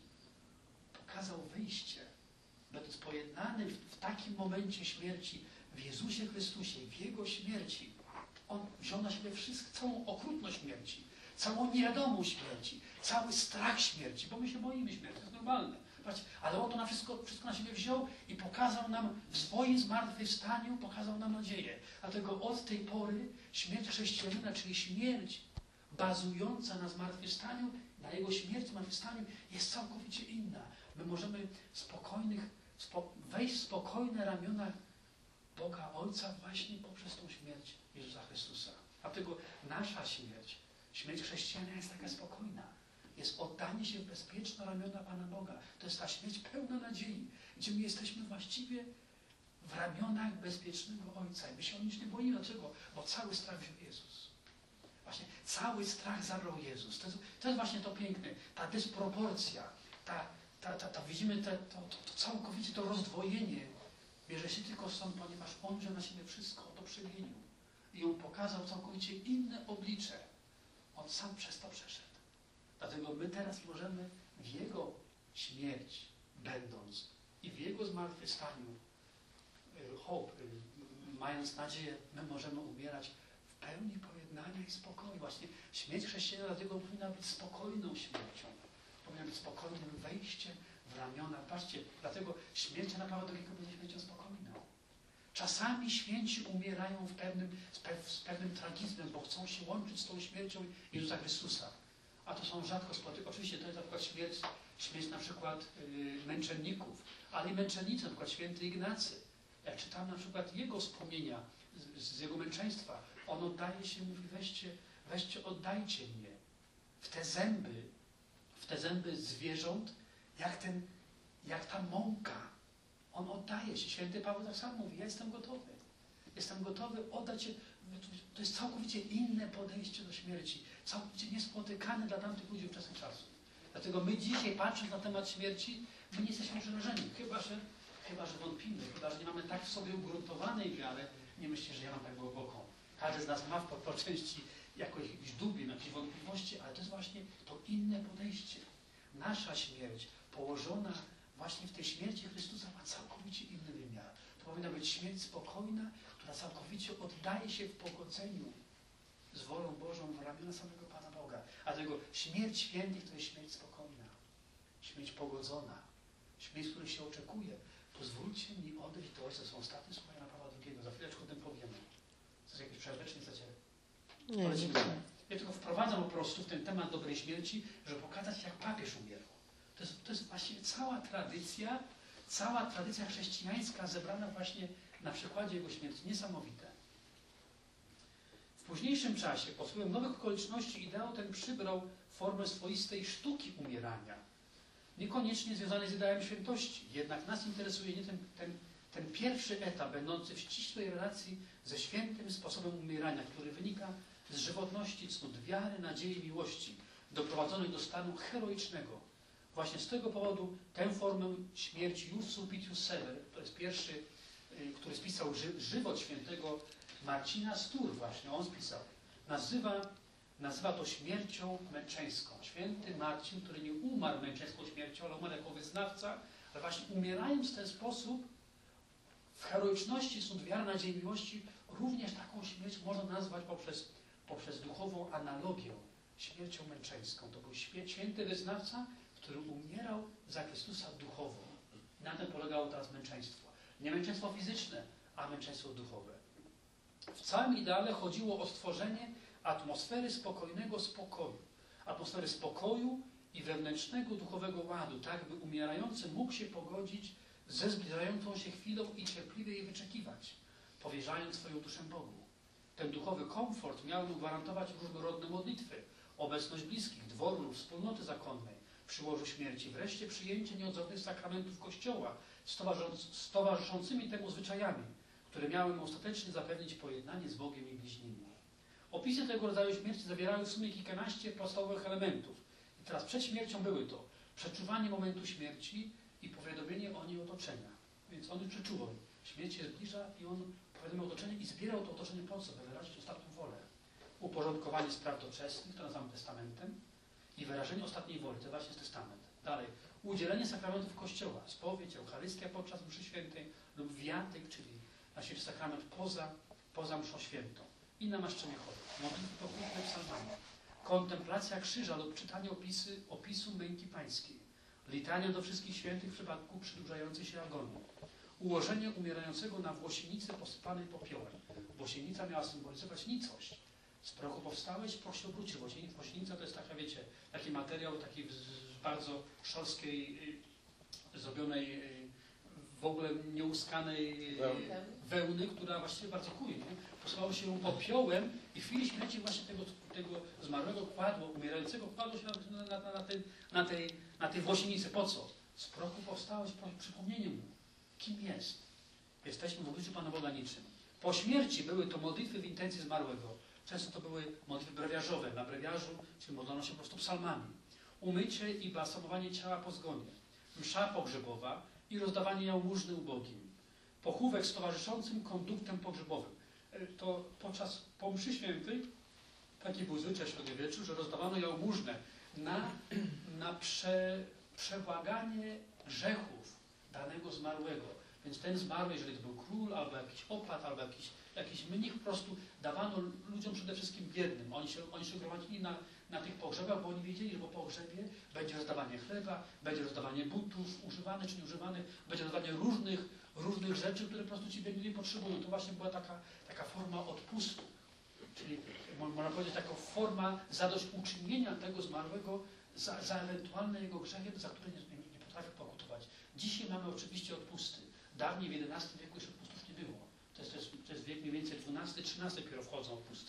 pokazał wyjście. Będąc pojednany w, w takim momencie śmierci w Jezusie Chrystusie, w Jego śmierci, On wziął na siebie wszystko, całą okrutność śmierci, całą niewiadomą śmierci, cały strach śmierci, bo my się boimy śmierci, to jest normalne. Patrzcie, ale On to na wszystko, wszystko na siebie wziął i pokazał nam w swoim zmartwychwstaniu, pokazał nam nadzieję. Dlatego od tej pory śmierć chrześcijanina, czyli śmierć bazująca na zmartwychwstaniu, na Jego śmierci, zmartwychwstaniu jest całkowicie inna. My możemy spokojnych, spo, wejść w spokojne ramiona Boga Ojca właśnie poprzez tą śmierć Jezusa Chrystusa. Dlatego nasza śmierć, śmierć chrześcijana jest taka spokojna. Jest oddanie się w bezpieczne ramiona Pana Boga. To jest ta śmierć pełna nadziei, gdzie my jesteśmy właściwie w ramionach bezpiecznego Ojca. I my się o nic nie boimy. Dlaczego? Bo cały strach wziął Jezus. Właśnie cały strach zabrał Jezus. To jest, to jest właśnie to piękne. Ta dysproporcja, ta, ta, ta, ta widzimy te, to, to, to całkowicie to rozdwojenie. Bierze się tylko stąd, ponieważ On wziął na siebie wszystko, to przemienił. I On pokazał całkowicie inne oblicze. On sam przez to przeszedł. Dlatego my teraz możemy w Jego śmierć będąc i w Jego zmartwychwstaniu, hope, mając nadzieję, my możemy umierać w pełni pojednania i spokoju. Właśnie śmierć chrześcijanina dlatego powinna być spokojną śmiercią. Powinna być spokojnym wejściem w ramiona. Patrzcie, dlatego śmierć na Pawła drugiego będzie śmiercią spokojną. Czasami święci umierają w pewnym, z, pew, z pewnym tragizmem, bo chcą się łączyć z tą śmiercią Jezusa Chrystusa. A to są rzadko spotykane. Oczywiście to jest na przykład śmierć, śmierć na przykład yy, męczenników, ale i męczennicy, na przykład święty Ignacy. Jak czytam na przykład jego wspomnienia z, z jego męczeństwa, on oddaje się, mówi, weźcie, weźcie, oddajcie mnie w te zęby, w te zęby zwierząt, jak, ten, jak ta mąka. On oddaje się. Święty Paweł tak samo mówi, ja jestem gotowy. Jestem gotowy oddać się. To jest całkowicie inne podejście do śmierci. Całkowicie niespotykane dla tamtych ludzi w czasach czasu. Dlatego my dzisiaj, patrząc na temat śmierci, my nie jesteśmy przerażeni. Chyba, że, chyba, że wątpimy. Chyba, że nie mamy tak w sobie ugruntowanej wiary. Nie myślcie, że ja mam tak głęboką. Każdy z nas ma po, po części jakoś dubie, jakieś wątpliwości, ale to jest właśnie to inne podejście. Nasza śmierć położona właśnie w tej śmierci Chrystusa ma całkowicie inny wymiar. To powinna być śmierć spokojna, która całkowicie oddaje się w pogodzeniu z wolą Bożą w ramiona samego Pana Boga. A dlatego śmierć świętych to jest śmierć spokojna, śmierć pogodzona, śmierć, której się oczekuje. Pozwólcie mi odejść do Ojca. Są ostatnie słowa Jana Pawła drugiego. Za chwileczkę o tym powiemy. To jest jakieś przerwę, czy nie chcecie? Nie, nie, nie. Ja tylko wprowadzam po prostu w ten temat dobrej śmierci, żeby pokazać, jak papież umierał. To jest, to jest właściwie cała tradycja, cała tradycja chrześcijańska zebrana właśnie na przykładzie jego śmierci. Niesamowite. W późniejszym czasie, pod wpływem nowych okoliczności, ideał ten przybrał formę swoistej sztuki umierania. Niekoniecznie związanej z ideałem świętości. Jednak nas interesuje nie ten, ten, ten pierwszy etap, będący w ścisłej relacji ze świętym sposobem umierania, który wynika z żywotności cnót, wiary, nadziei, miłości, doprowadzonej do stanu heroicznego. Właśnie z tego powodu tę formę śmierci Jus Sulpicius Sever, to jest pierwszy, który spisał ży, żywot świętego Marcina Stur, właśnie on spisał, nazywa, nazywa to śmiercią męczeńską. Święty Marcin, który nie umarł męczeńską śmiercią, ale umarł jako wyznawca, ale właśnie umierając w ten sposób, w heroiczności cnót, wiary, nadziei, miłości, również taką śmierć można nazwać poprzez, poprzez duchową analogię śmiercią męczeńską. To był święty wyznawca, który umierał za Chrystusa duchowo. Na tym polegało teraz męczeństwo. Nie męczeństwo fizyczne, a męczeństwo duchowe. W całym ideale chodziło o stworzenie atmosfery spokojnego spokoju. Atmosfery spokoju i wewnętrznego duchowego ładu, tak by umierający mógł się pogodzić ze zbliżającą się chwilą i cierpliwie jej wyczekiwać, powierzając swoją duszę Bogu. Ten duchowy komfort miał mu gwarantować różnorodne modlitwy, obecność bliskich, dworu lub wspólnoty zakonnej, przy łożu śmierci, wreszcie przyjęcie nieodzownych sakramentów Kościoła z towarzyszącymi temu zwyczajami, które miały mu ostatecznie zapewnić pojednanie z Bogiem i bliźnimi. Opisy tego rodzaju śmierci zawierały w sumie kilkanaście podstawowych elementów. I teraz przed śmiercią były to przeczuwanie momentu śmierci i powiadomienie o niej otoczenia. Więc on już przeczuwał. Śmierć się zbliża i on powiadomił otoczenie i zbierał to otoczenie po co? By wyrazić ostatnią wolę. Uporządkowanie spraw doczesnych, to nazywamy testamentem, i wyrażenie ostatniej woli, to właśnie jest testament. Dalej, udzielenie sakramentów Kościoła, spowiedź, Eucharystia podczas mszy świętej lub wiatyk, czyli na świecie sakrament poza, poza mszą świętą. I namaszczenie chorych, modlitwy pokutne psalmami, kontemplacja krzyża lub czytanie opisy, opisu męki pańskiej, litania do wszystkich świętych w przypadku przedłużającej się agonii, ułożenie umierającego na włosienicy posypanej popiołem. Włosienica miała symbolizować nicość, prochu powstałeś, proch się obrócił. Woźnica to jest taka, wiecie, taki materiał, taki z bardzo szorstkiej, zrobionej, w ogóle nieuskanej wełny, która właściwie bardzo kuje. Nie? Posypało się ją popiołem i w chwili śmierci właśnie tego, tego zmarłego kładło, umierającego kładło się na, na, na, tej, na, tej, na tej włosienicy. Po co? Z prochu powstałeś, przypomnienie mu, kim jest. Jesteśmy w obliczu Pana Boga niczym. Po śmierci były to modlitwy w intencji zmarłego. Często to były modlitwy brewiarzowe. Na brewiarzu, czyli modlono się po prostu psalmami. Umycie i balsamowanie ciała po zgonie. Msza pogrzebowa i rozdawanie jałmużny ubogim. Pochówek z towarzyszącym konduktem pogrzebowym. To podczas po mszy świętej taki był zwyczaj średniowieczu, że rozdawano jałmużnę na, na prze, przebłaganie grzechów danego zmarłego. Więc ten zmarły, jeżeli to był król, albo jakiś opat, albo jakiś, jakiś mnich, po prostu dawano ludziom przede wszystkim biednym. Oni się, oni się gromadzili na, na tych pogrzebach, bo oni wiedzieli, że po pogrzebie będzie rozdawanie chleba, będzie rozdawanie butów, używanych czy nieużywanych, będzie rozdawanie różnych, różnych rzeczy, które po prostu ci biedni potrzebują. To właśnie była taka, taka forma odpustu. Czyli można powiedzieć taka forma zadośćuczynienia tego zmarłego za, za ewentualne jego grzechy, za które nie, nie, nie potrafi pokutować. Dzisiaj mamy oczywiście odpusty. Dawniej w jedenastym wieku już odpustów nie było. To jest, to jest, to jest wiek mniej więcej dwunasty, trzynasty dopiero wchodzą odpusty.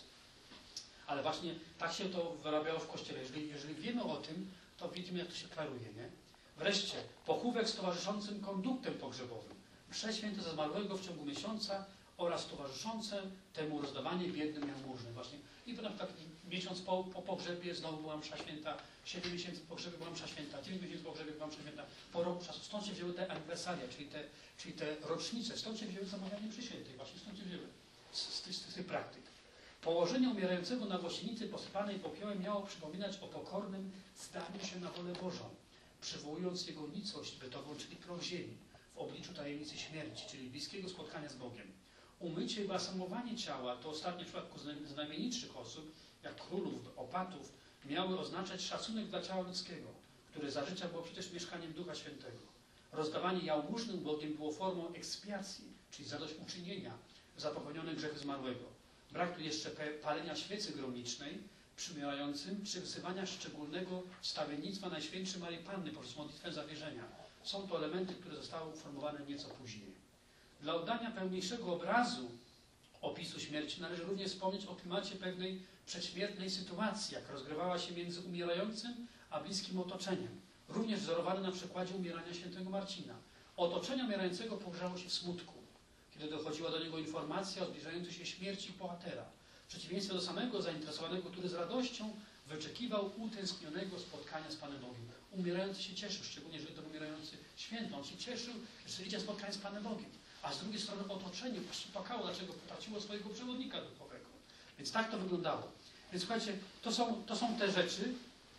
Ale właśnie tak się to wyrabiało w Kościele. Jeżeli, jeżeli wiemy o tym, to widzimy, jak to się klaruje, nie? Wreszcie, pochówek z towarzyszącym konduktem pogrzebowym. Msze święte za zmarłego w ciągu miesiąca oraz towarzyszące temu rozdawanie biednym jałmużny. Właśnie. I na przykład miesiąc po, po pogrzebie znowu była msza święta, siedem miesięcy po pogrzebie była msza święta, dziewięć miesięcy po pogrzebie była msza święta, po roku czasu. Stąd się wzięły te aniwersaria, czyli te, czyli te rocznice, stąd się wzięły zamawianie mszy świętej, właśnie stąd się wzięły z, z, tych, z tych praktyk. Położenie umierającego na głośnicy posypanej popiołem miało przypominać o pokornym zdaniu się na wolę Bożą, przywołując jego nicość bytową, czyli proch ziemi, w obliczu tajemnicy śmierci, czyli bliskiego spotkania z Bogiem. Umycie i balsamowanie ciała, to ostatnie w przypadku znamienitszych osób, jak królów, opatów, miały oznaczać szacunek dla ciała ludzkiego, które za życia było przecież mieszkaniem Ducha Świętego. Rozdawanie jałmużny ubogim było formą ekspiacji, czyli zadośćuczynienia za popełnione grzechy zmarłego. Brak tu jeszcze palenia świecy gromnicznej przymierającym, czy wzywania szczególnego wstawiennictwa Najświętszej Maryi Panny poprzez modlitwę zawierzenia. Są to elementy, które zostały uformowane nieco później. Dla oddania pełniejszego obrazu opisu śmierci należy również wspomnieć o klimacie pewnej przedśmiertnej sytuacji, jak rozgrywała się między umierającym a bliskim otoczeniem. Również wzorowany na przykładzie umierania świętego Marcina. Otoczenie umierającego pogrzało się w smutku, kiedy dochodziła do niego informacja o zbliżającej się śmierci bohatera. W przeciwieństwie do samego zainteresowanego, który z radością wyczekiwał utęsknionego spotkania z Panem Bogiem. Umierający się cieszył, szczególnie jeżeli to umierający święty. On się cieszył, że idzie spotkanie z Panem Bogiem. A z drugiej strony otoczenie płakało, dlaczego potraciło swojego przewodnika duchowego. Więc tak to wyglądało. Więc słuchajcie, to są, to są te rzeczy,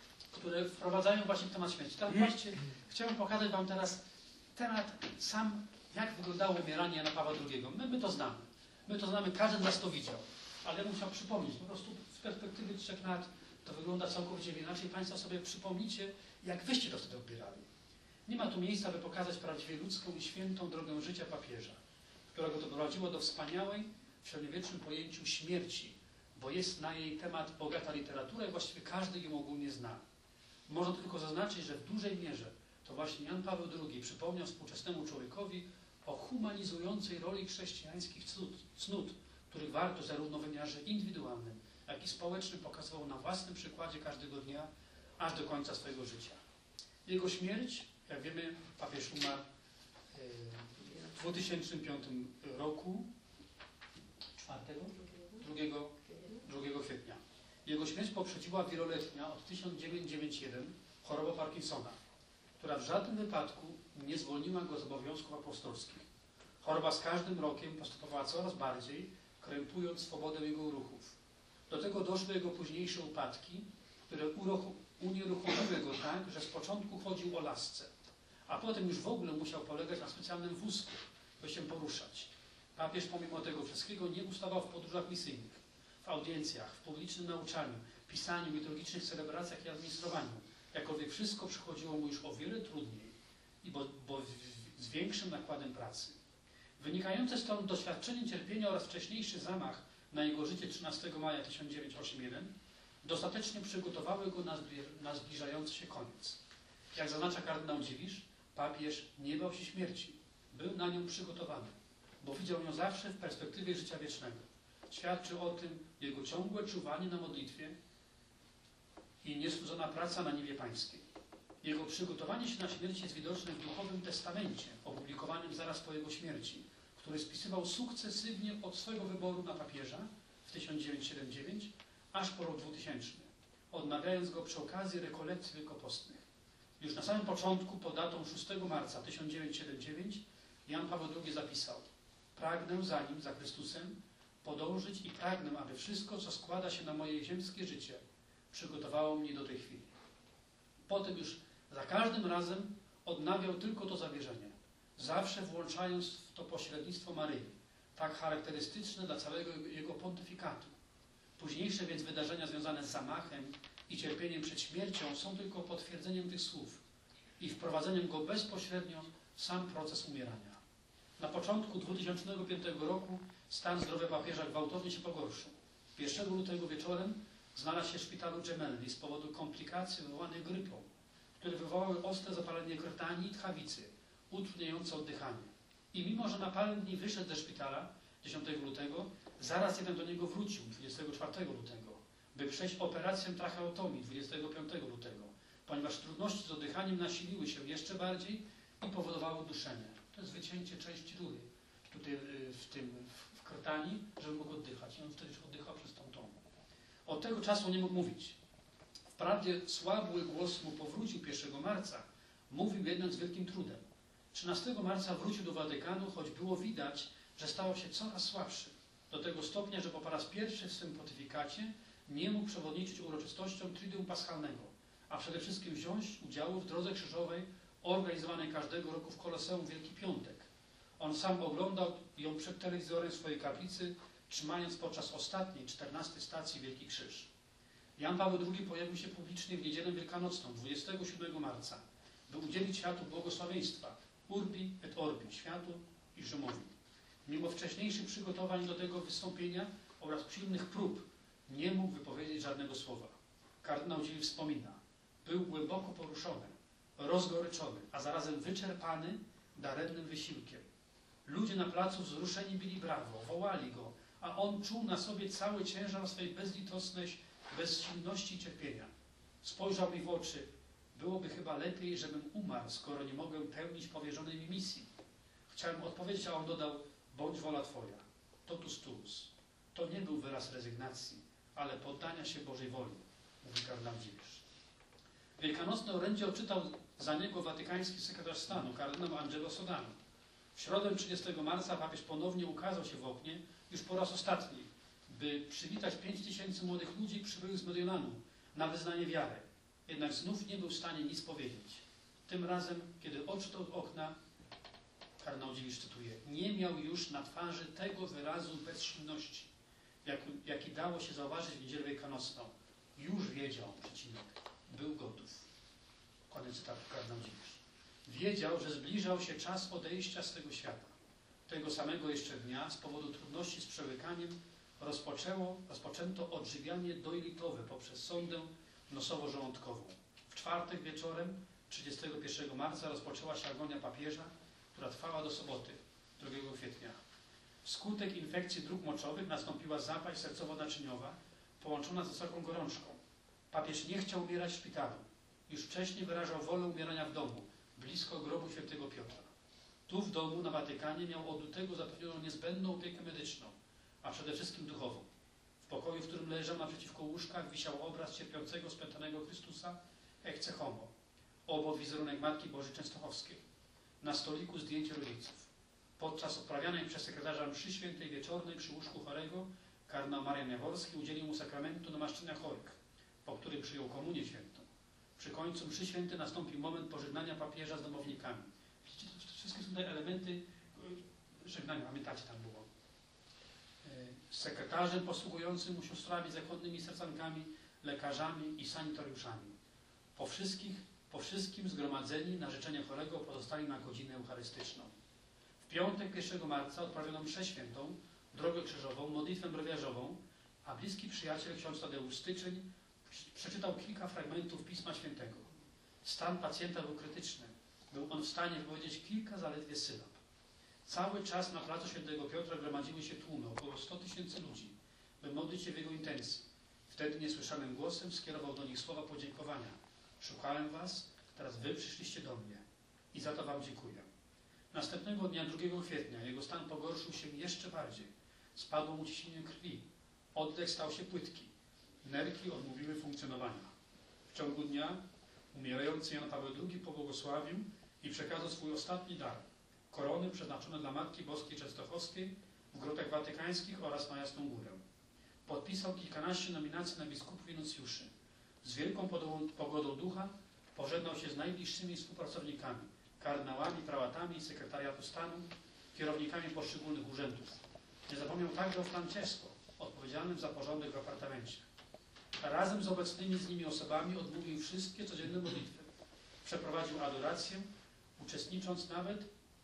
które wprowadzają właśnie w temat śmierci. Teraz właśnie chciałem pokazać Wam teraz temat sam, jak wyglądało umieranie Jana Pawła drugiego. My, my to znamy. My to znamy, każdy z nas to widział. Ale ja bym chciał przypomnieć, po prostu z perspektywy trzech lat to wygląda całkowicie inaczej. Państwo sobie przypomnicie, jak wyście to wtedy odbierali. Nie ma tu miejsca, by pokazać prawdziwie ludzką i świętą drogę życia papieża, którego doprowadziło do wspaniałej w średniowiecznym pojęciu śmierci, bo jest na jej temat bogata literatura i właściwie każdy ją ogólnie zna. Można tylko zaznaczyć, że w dużej mierze to właśnie Jan Paweł drugi przypomniał współczesnemu człowiekowi o humanizującej roli chrześcijańskich cnót, cnót, których warto zarówno w wymiarze indywidualnym, jak i społecznym pokazywał na własnym przykładzie każdego dnia, aż do końca swojego życia. Jego śmierć, jak wiemy, papież umarł w dwa tysiące piątym roku, czwartego? drugiego kwietnia. Jego śmierć poprzedziła wieloletnia od tysiąc dziewięćset dziewięćdziesiątego pierwszego choroba Parkinsona, która w żadnym wypadku nie zwolniła go z obowiązków apostolskich. Choroba z każdym rokiem postępowała coraz bardziej, krępując swobodę jego ruchów. Do tego doszły jego późniejsze upadki, które unieruchomiły go tak, że z początku chodził o lasce, a potem już w ogóle musiał polegać na specjalnym wózku, by się poruszać. Papież pomimo tego wszystkiego nie ustawał w podróżach misyjnych, w audiencjach, w publicznym nauczaniu, pisaniu, liturgicznych celebracjach i administrowaniu. Jakkolwiek wszystko przychodziło mu już o wiele trudniej i bo, bo z większym nakładem pracy. Wynikające stąd doświadczenie cierpienia oraz wcześniejszy zamach na jego życie trzynastego maja tysiąc dziewięćset osiemdziesiątego pierwszego dostatecznie przygotowały go na, zbli na zbliżający się koniec. Jak zaznacza kardynał Dziwisz, papież nie bał się śmierci. Był na nią przygotowany, bo widział ją zawsze w perspektywie życia wiecznego. Świadczy o tym jego ciągłe czuwanie na modlitwie i niestrudzona praca na niebie pańskiej. Jego przygotowanie się na śmierć jest widoczne w duchowym testamencie, opublikowanym zaraz po jego śmierci, który spisywał sukcesywnie od swego wyboru na papieża w tysiąc dziewięćset siedemdziesiątym dziewiątym aż po rok dwutysięczny, odnawiając go przy okazji rekolekcji wielkopostnych. Już na samym początku, pod datą szóstego marca tysiąc dziewięćset siedemdziesiątego dziewiątego, Jan Paweł drugi zapisał: pragnę za nim, za Chrystusem, podążyć i pragnę, aby wszystko, co składa się na moje ziemskie życie, przygotowało mnie do tej chwili. Potem już za każdym razem odnawiał tylko to zawierzenie, zawsze włączając w to pośrednictwo Maryi, tak charakterystyczne dla całego jego pontyfikatu. Późniejsze więc wydarzenia związane z zamachem i cierpieniem przed śmiercią są tylko potwierdzeniem tych słów i wprowadzeniem go bezpośrednio w sam proces umierania. Na początku dwutysięcznego piątego roku stan zdrowia papieża gwałtownie się pogorszył. pierwszego lutego wieczorem znalazł się w szpitalu Gemelli z powodu komplikacji wywołanych grypą, które wywołały ostre zapalenie krtani i tchawicy, utrudniające oddychanie. I mimo, że na parę dni wyszedł ze szpitala dziesiątego lutego, zaraz jeden do niego wrócił dwudziestego czwartego lutego, by przejść operację tracheotomii dwudziestego piątego lutego, ponieważ trudności z oddychaniem nasiliły się jeszcze bardziej i powodowały duszenie. To jest wycięcie części rury tutaj w tym w krtani, żeby mógł oddychać. I on wtedy oddychał przez tą tą. Od tego czasu nie mógł mówić. Wprawdzie słabły głos mu powrócił pierwszego marca, mówił jednak z wielkim trudem. trzynastego marca wrócił do Watykanu, choć było widać, że stało się coraz słabszy. Do tego stopnia, że po raz pierwszy w swym pontyfikacie nie mógł przewodniczyć uroczystościom Triduum Paschalnego, a przede wszystkim wziąć udziału w drodze krzyżowej organizowanej każdego roku w Koloseum Wielki Piątek. On sam oglądał ją przed telewizorem w swojej kaplicy, trzymając podczas ostatniej, czternastej stacji Wielki Krzyż. Jan Paweł drugi pojawił się publicznie w niedzielę wielkanocną, dwudziestego siódmego marca, by udzielić światu błogosławieństwa Urbi et Orbi, światu i Rzymowi. Mimo wcześniejszych przygotowań do tego wystąpienia oraz pilnych prób nie mógł wypowiedzieć żadnego słowa. Kardynał Dziwi wspomina: był głęboko poruszony, rozgoryczony, a zarazem wyczerpany daremnym wysiłkiem. Ludzie na placu wzruszeni bili brawo, wołali go, a on czuł na sobie cały ciężar swej bezlitosnej bezsilności i cierpienia. Spojrzał mi w oczy: byłoby chyba lepiej, żebym umarł, skoro nie mogę pełnić powierzonej mi misji. Chciałem odpowiedzieć, a on dodał: bądź wola Twoja, totus tuus. To nie był wyraz rezygnacji, ale poddania się Bożej woli, mówi kardynał Dziwisz. Wielkanocne orędzie odczytał za niego watykański sekretarz stanu, kardynał Angelo Sodano. W środę trzydziestego marca papież ponownie ukazał się w oknie, już po raz ostatni, by przywitać pięć tysięcy młodych ludzi przybyłych z Mediolanu na wyznanie wiary. Jednak znów nie był w stanie nic powiedzieć. Tym razem, kiedy odczytał z okna, kardynał Dziwisz cytuje: nie miał już na twarzy tego wyrazu bezsilności, jak, jaki dało się zauważyć w niedzielę wielkanocną. Już wiedział, przecinek, był gotów. Koniec cytatu, kardynał Dziwisz. Wiedział, że zbliżał się czas odejścia z tego świata. Tego samego jeszcze dnia, z powodu trudności z przełykaniem, rozpoczęło, rozpoczęto odżywianie dojlitowe poprzez sondę nosowo-żołądkową. W czwartek wieczorem, trzydziestego pierwszego marca, rozpoczęła się agonia papieża, która trwała do soboty, drugiego kwietnia. Wskutek infekcji dróg moczowych nastąpiła zapaść sercowo-naczyniowa, połączona z wysoką gorączką. Papież nie chciał umierać w szpitalu. Już wcześniej wyrażał wolę umierania w domu, blisko grobu świętego Piotra. Tu w domu na Watykanie miał od lutego zapewnioną niezbędną opiekę medyczną, a przede wszystkim duchową. W pokoju, w którym leżał naprzeciwko łóżka, wisiał obraz cierpiącego, spętanego Chrystusa ecce homo, obok wizerunek Matki Bożej Częstochowskiej. Na stoliku zdjęcie rodziców. Podczas odprawianej przez sekretarza mszy świętej wieczornej przy łóżku chorego kardynał Marian Jaworski udzielił mu sakramentu namaszczenia chorych, po którym przyjął komunię świętą. Przy końcu mszy świętej nastąpił moment pożegnania papieża z domownikami. Widzicie, to wszystkie są te elementy żegnania, pamiętacie, tam było. Z sekretarzem posługującym mu siostrami zakonnymi, sercankami, lekarzami i sanitariuszami. Po wszystkich, po wszystkim zgromadzeni na życzenie chorego pozostali na godzinę eucharystyczną. W piątek pierwszego marca odprawiono mszę świętą drogę krzyżową, modlitwę brewiarzową, a bliski przyjaciel, ksiądz Tadeusz Styczeń, przeczytał kilka fragmentów Pisma Świętego. Stan pacjenta był krytyczny. Był on w stanie wypowiedzieć kilka zaledwie sylab. Cały czas na placu Świętego Piotra gromadziły się tłumy, około sto tysięcy ludzi, by modlić się w jego intencji. Wtedy niesłyszanym głosem skierował do nich słowa podziękowania. Szukałem was, teraz wy przyszliście do mnie i za to wam dziękuję. Następnego dnia, drugiego kwietnia, jego stan pogorszył się jeszcze bardziej. Spadło mu ciśnienie krwi. Oddech stał się płytki. Nerki odmówiły funkcjonowania. W ciągu dnia umierający Jan Paweł drugi pobłogosławił i przekazał swój ostatni dar. Korony przeznaczone dla Matki Boskiej Częstochowskiej w Grotach Watykańskich oraz na Jasną Górę. Podpisał kilkanaście nominacji na biskupów i nuncjuszy. Z wielką pogodą ducha pożegnał się z najbliższymi współpracownikami, kardynałami, prałatami, sekretariatu stanu, kierownikami poszczególnych urzędów. Nie zapomniał także o Francesco, odpowiedzialnym za porządek w apartamencie. Razem z obecnymi z nimi osobami odmówił wszystkie codzienne modlitwy. Przeprowadził adorację, uczestnicząc nawet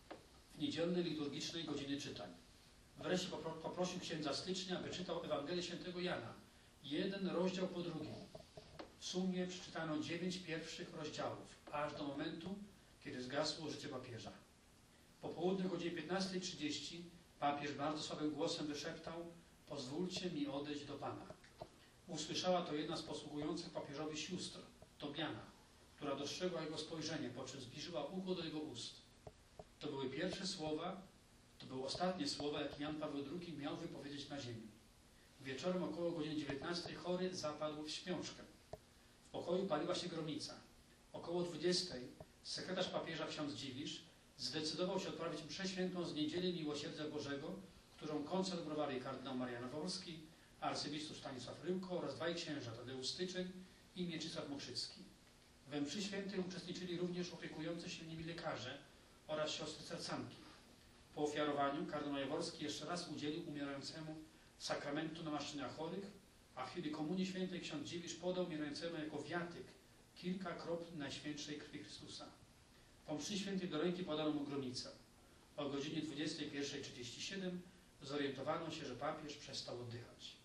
w niedzielnej liturgicznej godziny czytań. Wreszcie popro poprosił księdza Stycznia, aby czytał Ewangelię Świętego Jana, jeden rozdział po drugim. W sumie przeczytano dziewięć pierwszych rozdziałów, aż do momentu, kiedy zgasło życie papieża. Po południu o godzinie piętnastej trzydzieści papież bardzo słabym głosem wyszeptał: pozwólcie mi odejść do Pana. Usłyszała to jedna z posługujących papieżowi sióstr, Tobiana, która dostrzegła jego spojrzenie, po czym zbliżyła ucho do jego ust. To były pierwsze słowa, to były ostatnie słowa, jakie Jan Paweł drugi miał wypowiedzieć na ziemi. Wieczorem około godziny dziewiętnastej chory zapadł w śpiączkę. W pokoju paliła się gromnica. Około dwudziestej sekretarz papieża ksiądz Dziwisz zdecydował się odprawić mszę świętą z Niedzieli Miłosierdzia Bożego, którą konsekrowali kardynał Marian Wolski, arcybiskup Stanisław Ryłko oraz dwaj księża, Tadeusz Styczeń i Mieczysław Mokrzycki. We mszy świętej uczestniczyli również opiekujący się nimi lekarze oraz siostry sercanki. Po ofiarowaniu kardynał Jaworski jeszcze raz udzielił umierającemu sakramentu namaszczenia chorych, a w chwili Komunii Świętej ksiądz Dziwisz podał umierającemu jako wiatyk kilka kropli Najświętszej Krwi Chrystusa. Po mszy świętej do ręki podano mu gromnicę. O godzinie dwudziestej pierwszej trzydzieści siedem zorientowano się, że papież przestał oddychać.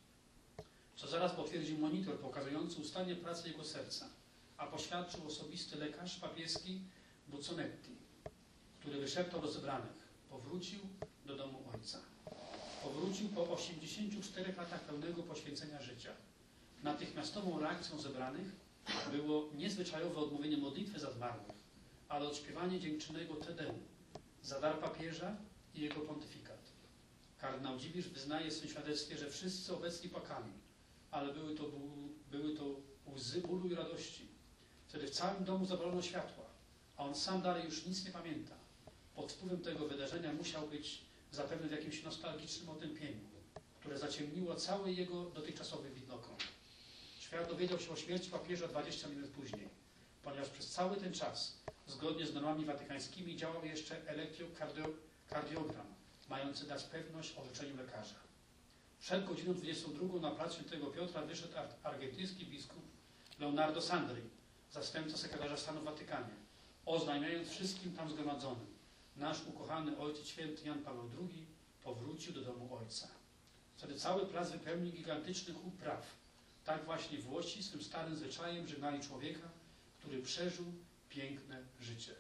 Co zaraz potwierdził monitor pokazujący ustanie pracy jego serca, a poświadczył osobisty lekarz papieski Buconetti, który wyszeptał do zebranych: powrócił do domu Ojca. Powrócił po osiemdziesięciu czterech latach pełnego poświęcenia życia. Natychmiastową reakcją zebranych było niezwyczajowe odmówienie modlitwy za zmarłych, ale odśpiewanie dziękczynnego Te Deum za dar papieża i jego pontyfikat. Kardynał Dziwisz wyznaje w swym świadectwie, że wszyscy obecni płakali, ale były to, były to łzy bólu i radości. Wtedy w całym domu zapalono światła, a on sam dalej już nic nie pamięta. Pod wpływem tego wydarzenia musiał być zapewne w jakimś nostalgicznym otępieniu, które zaciemniło cały jego dotychczasowy widnokrąg. Świat dowiedział się o śmierci papieża dwadzieścia minut później, ponieważ przez cały ten czas, zgodnie z normami watykańskimi, działał jeszcze elektrokardiogram, mający dać pewność orzeczeniu lekarza. Przed godziną dwudziestą drugą na plac Świętego Piotra wyszedł argentyński biskup Leonardo Sandri, zastępca sekretarza stanu w Watykanie, oznajmiając wszystkim tam zgromadzonym: nasz ukochany Ojciec Święty Jan Paweł drugi powrócił do domu Ojca. Wtedy cały plac wypełnił gigantyczny chór braw. Tak właśnie Włosi swym starym zwyczajem żegnali człowieka, który przeżył piękne życie.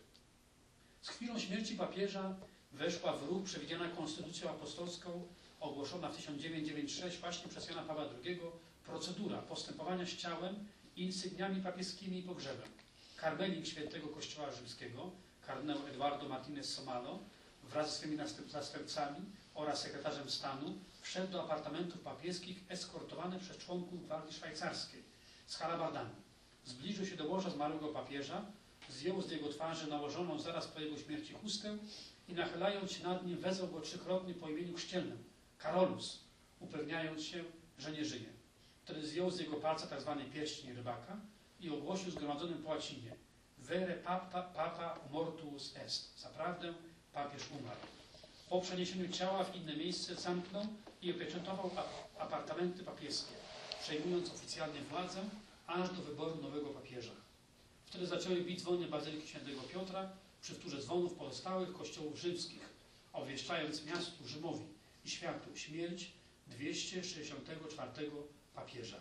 Z chwilą śmierci papieża weszła w ruch przewidziana konstytucją apostolską, ogłoszona w tysiąc dziewięćset dziewięćdziesiątym trzecim właśnie przez Jana Pawła drugiego, procedura postępowania z ciałem, insygniami papieskimi i pogrzebem. Karmelik Świętego Kościoła Rzymskiego, kardynał Eduardo Martinez Somalo, wraz ze swymi zastępcami oraz sekretarzem stanu, wszedł do apartamentów papieskich eskortowany przez członków Gwardii Szwajcarskiej z halabardami. Zbliżył się do łoża zmarłego papieża, zdjął z jego twarzy nałożoną zaraz po jego śmierci chustę i nachylając się nad nim wezwał go trzykrotnie po imieniu chrzcielnym: Karolus, upewniając się, że nie żyje. Wtedy zdjął z jego palca tzw. pierścień rybaka i ogłosił zgromadzonym po łacinie: Vere papa, papa mortuus est. Zaprawdę papież umarł. Po przeniesieniu ciała w inne miejsce zamknął i opieczętował apartamenty papieskie, przejmując oficjalnie władzę aż do wyboru nowego papieża. Wtedy zaczęły bić dzwony Bazyliki Świętego Piotra przy wtórze dzwonów pozostałych kościołów rzymskich, obwieszczając miastu Rzymowi: i światu śmierć dwieście sześćdziesiątego czwartego papieża.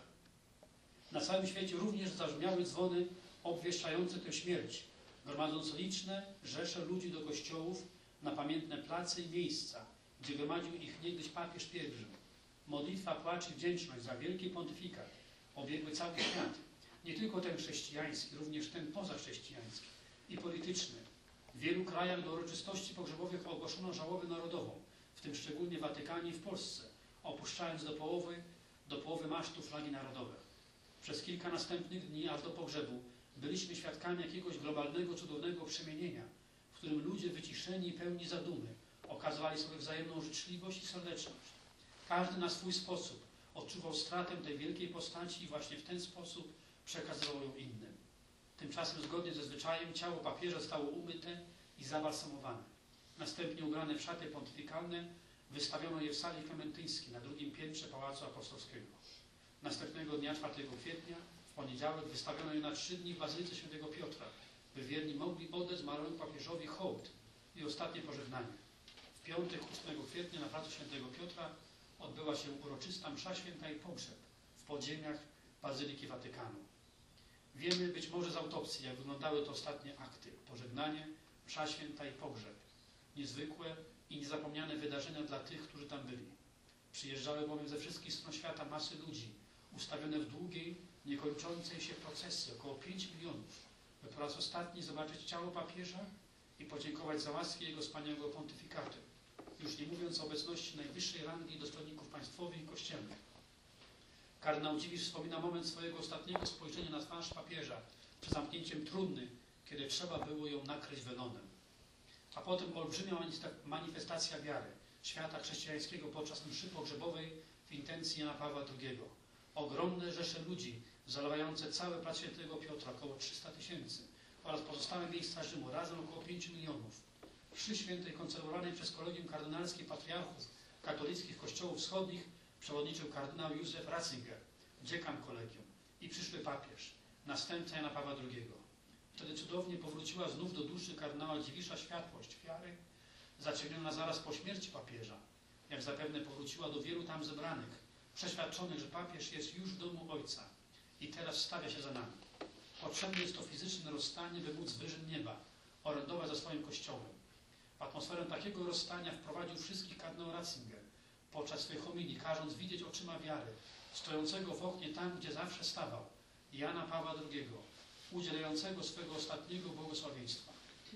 Na całym świecie również zabrzmiały dzwony obwieszczające tę śmierć, gromadząc liczne rzesze ludzi do kościołów na pamiętne place i miejsca, gdzie gromadził ich niegdyś papież pielgrzym. Modlitwa, płacz i wdzięczność za wielki pontyfikat obiegły cały świat, nie tylko ten chrześcijański, również ten pozachrześcijański i polityczny. W wielu krajach do uroczystości pogrzebowych ogłoszono żałobę narodową, w tym szczególnie w Watykanie i w Polsce, opuszczając do połowy, do połowy masztu flagi narodowe. Przez kilka następnych dni, aż do pogrzebu, byliśmy świadkami jakiegoś globalnego, cudownego przemienienia, w którym ludzie wyciszeni i pełni zadumy okazywali sobie wzajemną życzliwość i serdeczność. Każdy na swój sposób odczuwał stratę tej wielkiej postaci i właśnie w ten sposób przekazywał ją innym. Tymczasem zgodnie ze zwyczajem ciało papieża zostało umyte i zabalsamowane. Następnie ubrane w szaty pontyfikalne wystawiono je w sali klementyńskiej na drugim piętrze Pałacu Apostolskiego. Następnego dnia, czwartego kwietnia, w poniedziałek, wystawiono je na trzy dni w Bazylice Świętego Piotra, by wierni mogli oddać zmarłemu papieżowi hołd i ostatnie pożegnanie. W piątek, ósmego kwietnia, na placu Świętego Piotra odbyła się uroczysta msza święta i pogrzeb w podziemiach Bazyliki Watykanu. Wiemy być może z autopsji, jak wyglądały te ostatnie akty. Pożegnanie, msza święta i pogrzeb. Niezwykłe i niezapomniane wydarzenia dla tych, którzy tam byli. Przyjeżdżały bowiem ze wszystkich stron świata masy ludzi, ustawione w długiej, niekończącej się procesji, około pięć milionów, by po raz ostatni zobaczyć ciało papieża i podziękować za łaski jego wspaniałego pontyfikatu, już nie mówiąc o obecności najwyższej rangi dostojników państwowych i kościelnych. Kardynał Dziwisz wspomina moment swojego ostatniego spojrzenia na twarz papieża przed zamknięciem trumny, kiedy trzeba było ją nakryć welonem. A potem olbrzymia manifestacja wiary świata chrześcijańskiego podczas mszy pogrzebowej w intencji Jana Pawła drugiego. Ogromne rzesze ludzi zalewające cały plac Świętego Piotra, około trzysta tysięcy, oraz pozostałe miejsca Rzymu, razem około pięciu milionów. Mszy świętej koncelebrowanej przez Kolegium Kardynalskie Patriarchów Katolickich Kościołów Wschodnich przewodniczył kardynał Józef Ratzinger, dziekan kolegium i przyszły papież, następca Jana Pawła drugiego. Wtedy cudownie powróciła znów do duszy kardynała Dziwisza światłość wiary, zaciągniona zaraz po śmierci papieża, jak zapewne powróciła do wielu tam zebranych, przeświadczonych, że papież jest już w domu Ojca i teraz stawia się za nami. Potrzebne jest to fizyczne rozstanie, by móc wyżyn nieba orędować za swoim Kościołem. W atmosferę takiego rozstania wprowadził wszystkich kardynał Ratzinger podczas swej homilii, każąc widzieć oczyma wiary, stojącego w oknie tam, gdzie zawsze stawał, Jana Pawła drugiego, udzielającego swego ostatniego błogosławieństwa.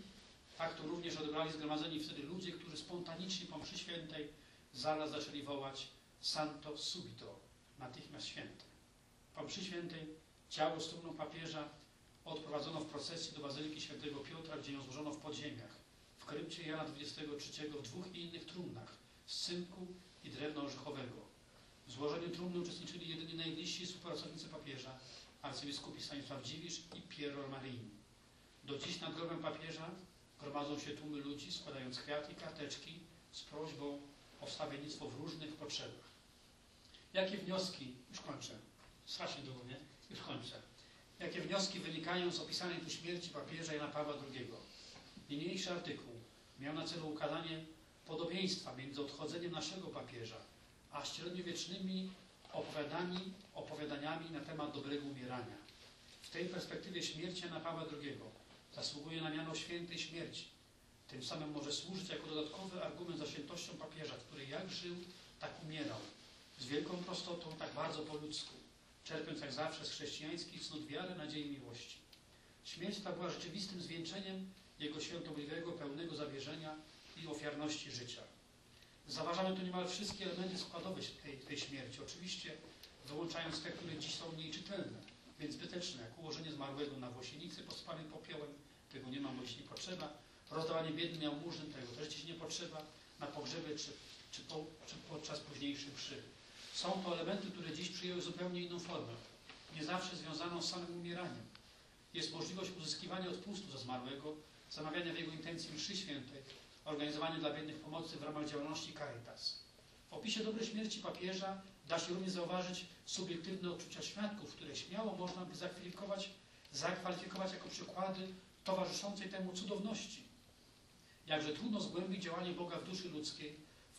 Tak to również odebrali zgromadzeni wtedy ludzie, którzy spontanicznie po mszy świętej zaraz zaczęli wołać Santo Subito, natychmiast święte. Po mszy świętej ciało z trumną papieża odprowadzono w procesji do Bazyliki Świętego Piotra, gdzie ją złożono w podziemiach, w krypcie Jana dwudziestego trzeciego w dwóch innych trumnach z cynku i drewna orzechowego. W złożeniu trumny uczestniczyli jedynie najbliżsi współpracownicy papieża, arcybiskupi Stanisław Dziwisz i Piero Marini. Do dziś nad grobem papieża gromadzą się tłumy ludzi, składając kwiaty i karteczki z prośbą o wstawiennictwo w różnych potrzebach. Jakie wnioski, już kończę, strasznie długo, nie? Już kończę. Jakie wnioski wynikają z opisanej tu śmierci papieża Jana Pawła drugiego? Niniejszy artykuł miał na celu ukazanie podobieństwa między odchodzeniem naszego papieża, a średniowiecznymi opowiadaniami, opowiadaniami na temat dobrego umierania. W tej perspektywie śmierć Jana Pawła drugiego zasługuje na miano świętej śmierci. Tym samym może służyć jako dodatkowy argument za świętością papieża, który jak żył, tak umierał. Z wielką prostotą, tak bardzo po ludzku, czerpiąc jak zawsze z chrześcijańskich cnót wiary, nadziei i miłości. Śmierć ta była rzeczywistym zwieńczeniem jego świętobliwego, pełnego zawierzenia i ofiarności życia. Zauważamy tu niemal wszystkie elementy składowe tej, tej śmierci, oczywiście wyłączając te, które dziś są mniej czytelne, więc zbyteczne, jak ułożenie zmarłego na włosienicy pospanej popiołem, tego nie ma, bo jeśli nie potrzeba, rozdawanie biednym jałmużnym, tego też dziś nie potrzeba, na pogrzebie czy, czy, po, czy podczas późniejszej mszy. Są to elementy, które dziś przyjęły zupełnie inną formę, nie zawsze związaną z samym umieraniem. Jest możliwość uzyskiwania odpustu za zmarłego, zamawiania w jego intencji mszy świętej, organizowania dla biednych pomocy w ramach działalności Caritas. W opisie dobrej śmierci papieża da się również zauważyć subiektywne odczucia świadków, które śmiało można by zakwalifikować, zakwalifikować jako przykłady towarzyszącej temu cudowności. Jakże trudno zgłębić działanie Boga w duszy ludzkiej w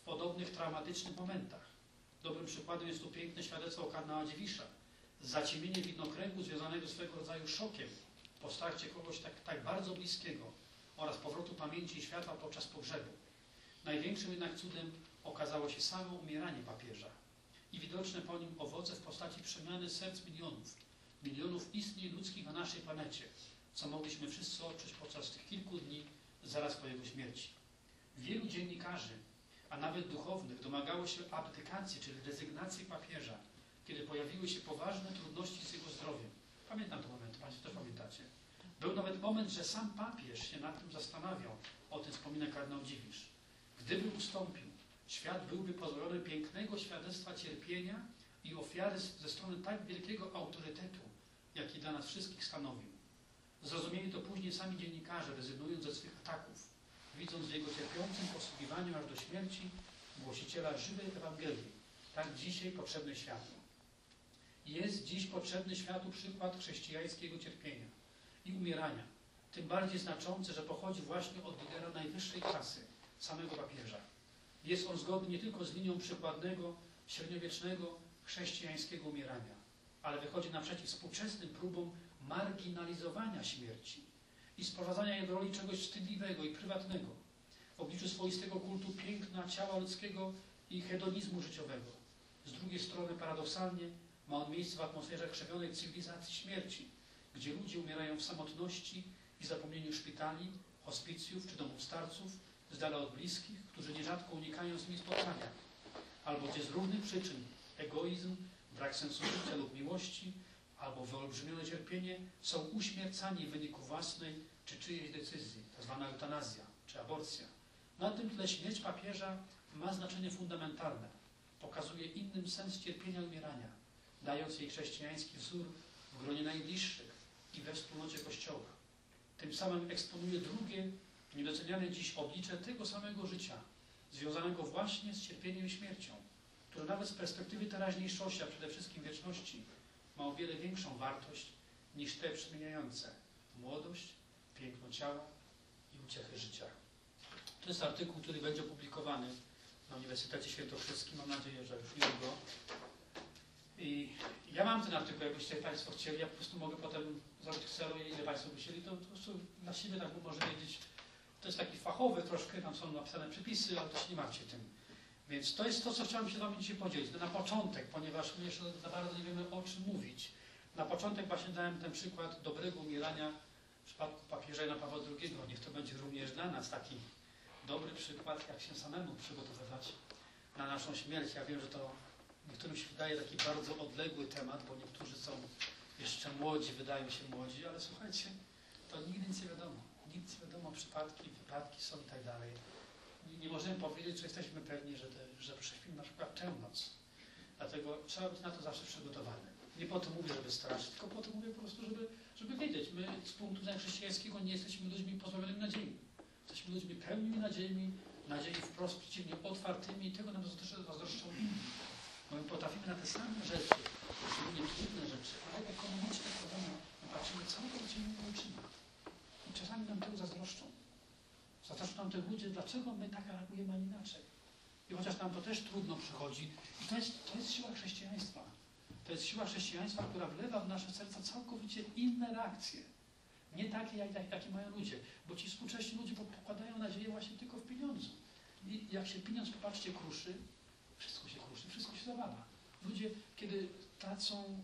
podobnych traumatycznych momentach. Dobrym przykładem jest tu piękne świadectwo kardynała Dziwisza. Zaciemienie widnokręgu związanego swego rodzaju szokiem w postaci kogoś tak, tak bardzo bliskiego oraz powrotu pamięci i światła podczas pogrzebu. Największym jednak cudem okazało się samo umieranie papieża i widoczne po nim owoce w postaci przemiany serc milionów, milionów istnień ludzkich na naszej planecie, co mogliśmy wszyscy odczuć podczas tych kilku dni zaraz po jego śmierci. Wielu dziennikarzy, a nawet duchownych domagało się abdykacji, czyli rezygnacji papieża, kiedy pojawiły się poważne trudności z jego zdrowiem. Pamiętam ten moment, Państwo też pamiętacie. Był nawet moment, że sam papież się nad tym zastanawiał. O tym wspomina kardynał Dziwisz. Gdyby ustąpił, świat byłby pozbawiony pięknego świadectwa cierpienia i ofiary ze strony tak wielkiego autorytetu, jaki dla nas wszystkich stanowił. Zrozumieli to później sami dziennikarze, rezygnując ze swych ataków, widząc w jego cierpiącym posługiwaniu aż do śmierci głosiciela żywej Ewangelii, tak dzisiaj potrzebny światu. Jest dziś potrzebny światu przykład chrześcijańskiego cierpienia i umierania, tym bardziej znaczący, że pochodzi właśnie od lidera najwyższej klasy, samego papieża. Jest on zgodny nie tylko z linią przykładnego, średniowiecznego, chrześcijańskiego umierania, ale wychodzi naprzeciw współczesnym próbom marginalizowania śmierci i sprowadzania jej do roli czegoś wstydliwego i prywatnego w obliczu swoistego kultu piękna ciała ludzkiego i hedonizmu życiowego. Z drugiej strony, paradoksalnie, ma on miejsce w atmosferze krzewionej cywilizacji śmierci, gdzie ludzie umierają w samotności i zapomnieniu szpitali, hospicjów czy domów starców, z dala od bliskich, którzy nierzadko unikają z nimi spotkania, albo gdzie z różnych przyczyn egoizm, brak sensu życia lub miłości, albo wyolbrzymione cierpienie są uśmiercani w wyniku własnej czy czyjejś decyzji, tzw. eutanazja czy aborcja. Na tym tle śmierć papieża ma znaczenie fundamentalne. Pokazuje innym sens cierpienia i umierania, dając jej chrześcijański wzór w gronie najbliższych i we wspólnocie Kościoła. Tym samym eksponuje drugie, niedoceniane dziś oblicze tego samego życia, związanego właśnie z cierpieniem i śmiercią, które nawet z perspektywy teraźniejszości, a przede wszystkim wieczności, ma o wiele większą wartość niż te przemieniające młodość, piękno ciała i uciechy życia. To jest artykuł, który będzie opublikowany na Uniwersytecie Świętokrzyskim. Mam nadzieję, że już niedługo. I ja mam ten artykuł, jakbyście Państwo chcieli. Ja po prostu mogę potem zrobić ksero, ile Państwo by chcieli. To po prostu dla siebie tak można wiedzieć. To jest taki fachowy troszkę, tam są napisane przepisy, ale też nie macie tym. Więc to jest to, co chciałem się z Wami dzisiaj podzielić. To na początek, ponieważ my jeszcze za bardzo nie wiemy, o czym mówić. Na początek właśnie dałem ten przykład dobrego umierania w przypadku papieża Jana Pawła drugiego. Niech to będzie również dla nas taki dobry przykład, jak się samemu przygotowywać na naszą śmierć. Ja wiem, że to niektórym się wydaje taki bardzo odległy temat, bo niektórzy są jeszcze młodzi, wydają się młodzi, ale słuchajcie, to nigdy nic nie wiadomo. Nic nie wiadomo, przypadki, wypadki są i tak dalej. Nie, nie możemy powiedzieć, że jesteśmy pewni, że, te, że prześpimy na przykład tę noc. Dlatego trzeba być na to zawsze przygotowany. Nie po to mówię, żeby straszyć, tylko po to mówię po prostu, żeby, żeby wiedzieć. My z punktu widzenia chrześcijańskiego nie jesteśmy ludźmi pozbawionymi nadziei. Jesteśmy ludźmi pełnymi nadziei, nadziei wprost przeciwnie, otwartymi i tego nam zazdroszczą inni. Bo my potrafimy na te same rzeczy, szczególnie trudne rzeczy, ale ekonomiczne problemy, my patrzymy całkowicie innymi oczyma. I czasami nam tego zazdroszczą. Zazdroszczą nam te ludzie, dlaczego my tak reagujemy, a nie inaczej. I chociaż nam to też trudno przychodzi, i to jest, to jest siła chrześcijaństwa. To jest siła chrześcijaństwa, która wlewa w nasze serca całkowicie inne reakcje. Nie takie, jak, jak, jakie mają ludzie. Bo ci współcześni ludzie pokładają nadzieję właśnie tylko w pieniądzu. I jak się pieniądz, popatrzcie, kruszy, wszystko się kruszy, wszystko się zawala. Ludzie, kiedy tracą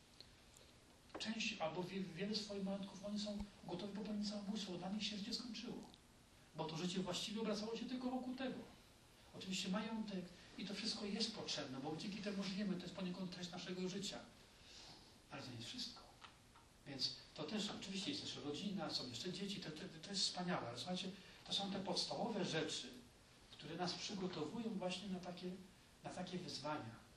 część albo wie, wiele swoich majątków, oni są gotowi popełnić samobójstwo. Dla nich się życie skończyło. Bo to życie właściwie obracało się tylko wokół tego. Oczywiście majątek i to wszystko jest potrzebne, bo dzięki temu żyjemy, to jest poniekąd treść naszego życia. Ale to nie jest wszystko. Więc to też, oczywiście jest też rodzina, są jeszcze dzieci, to, to, to jest wspaniałe. Ale słuchajcie, to są te podstawowe rzeczy, które nas przygotowują właśnie na takie, na takie wyzwania.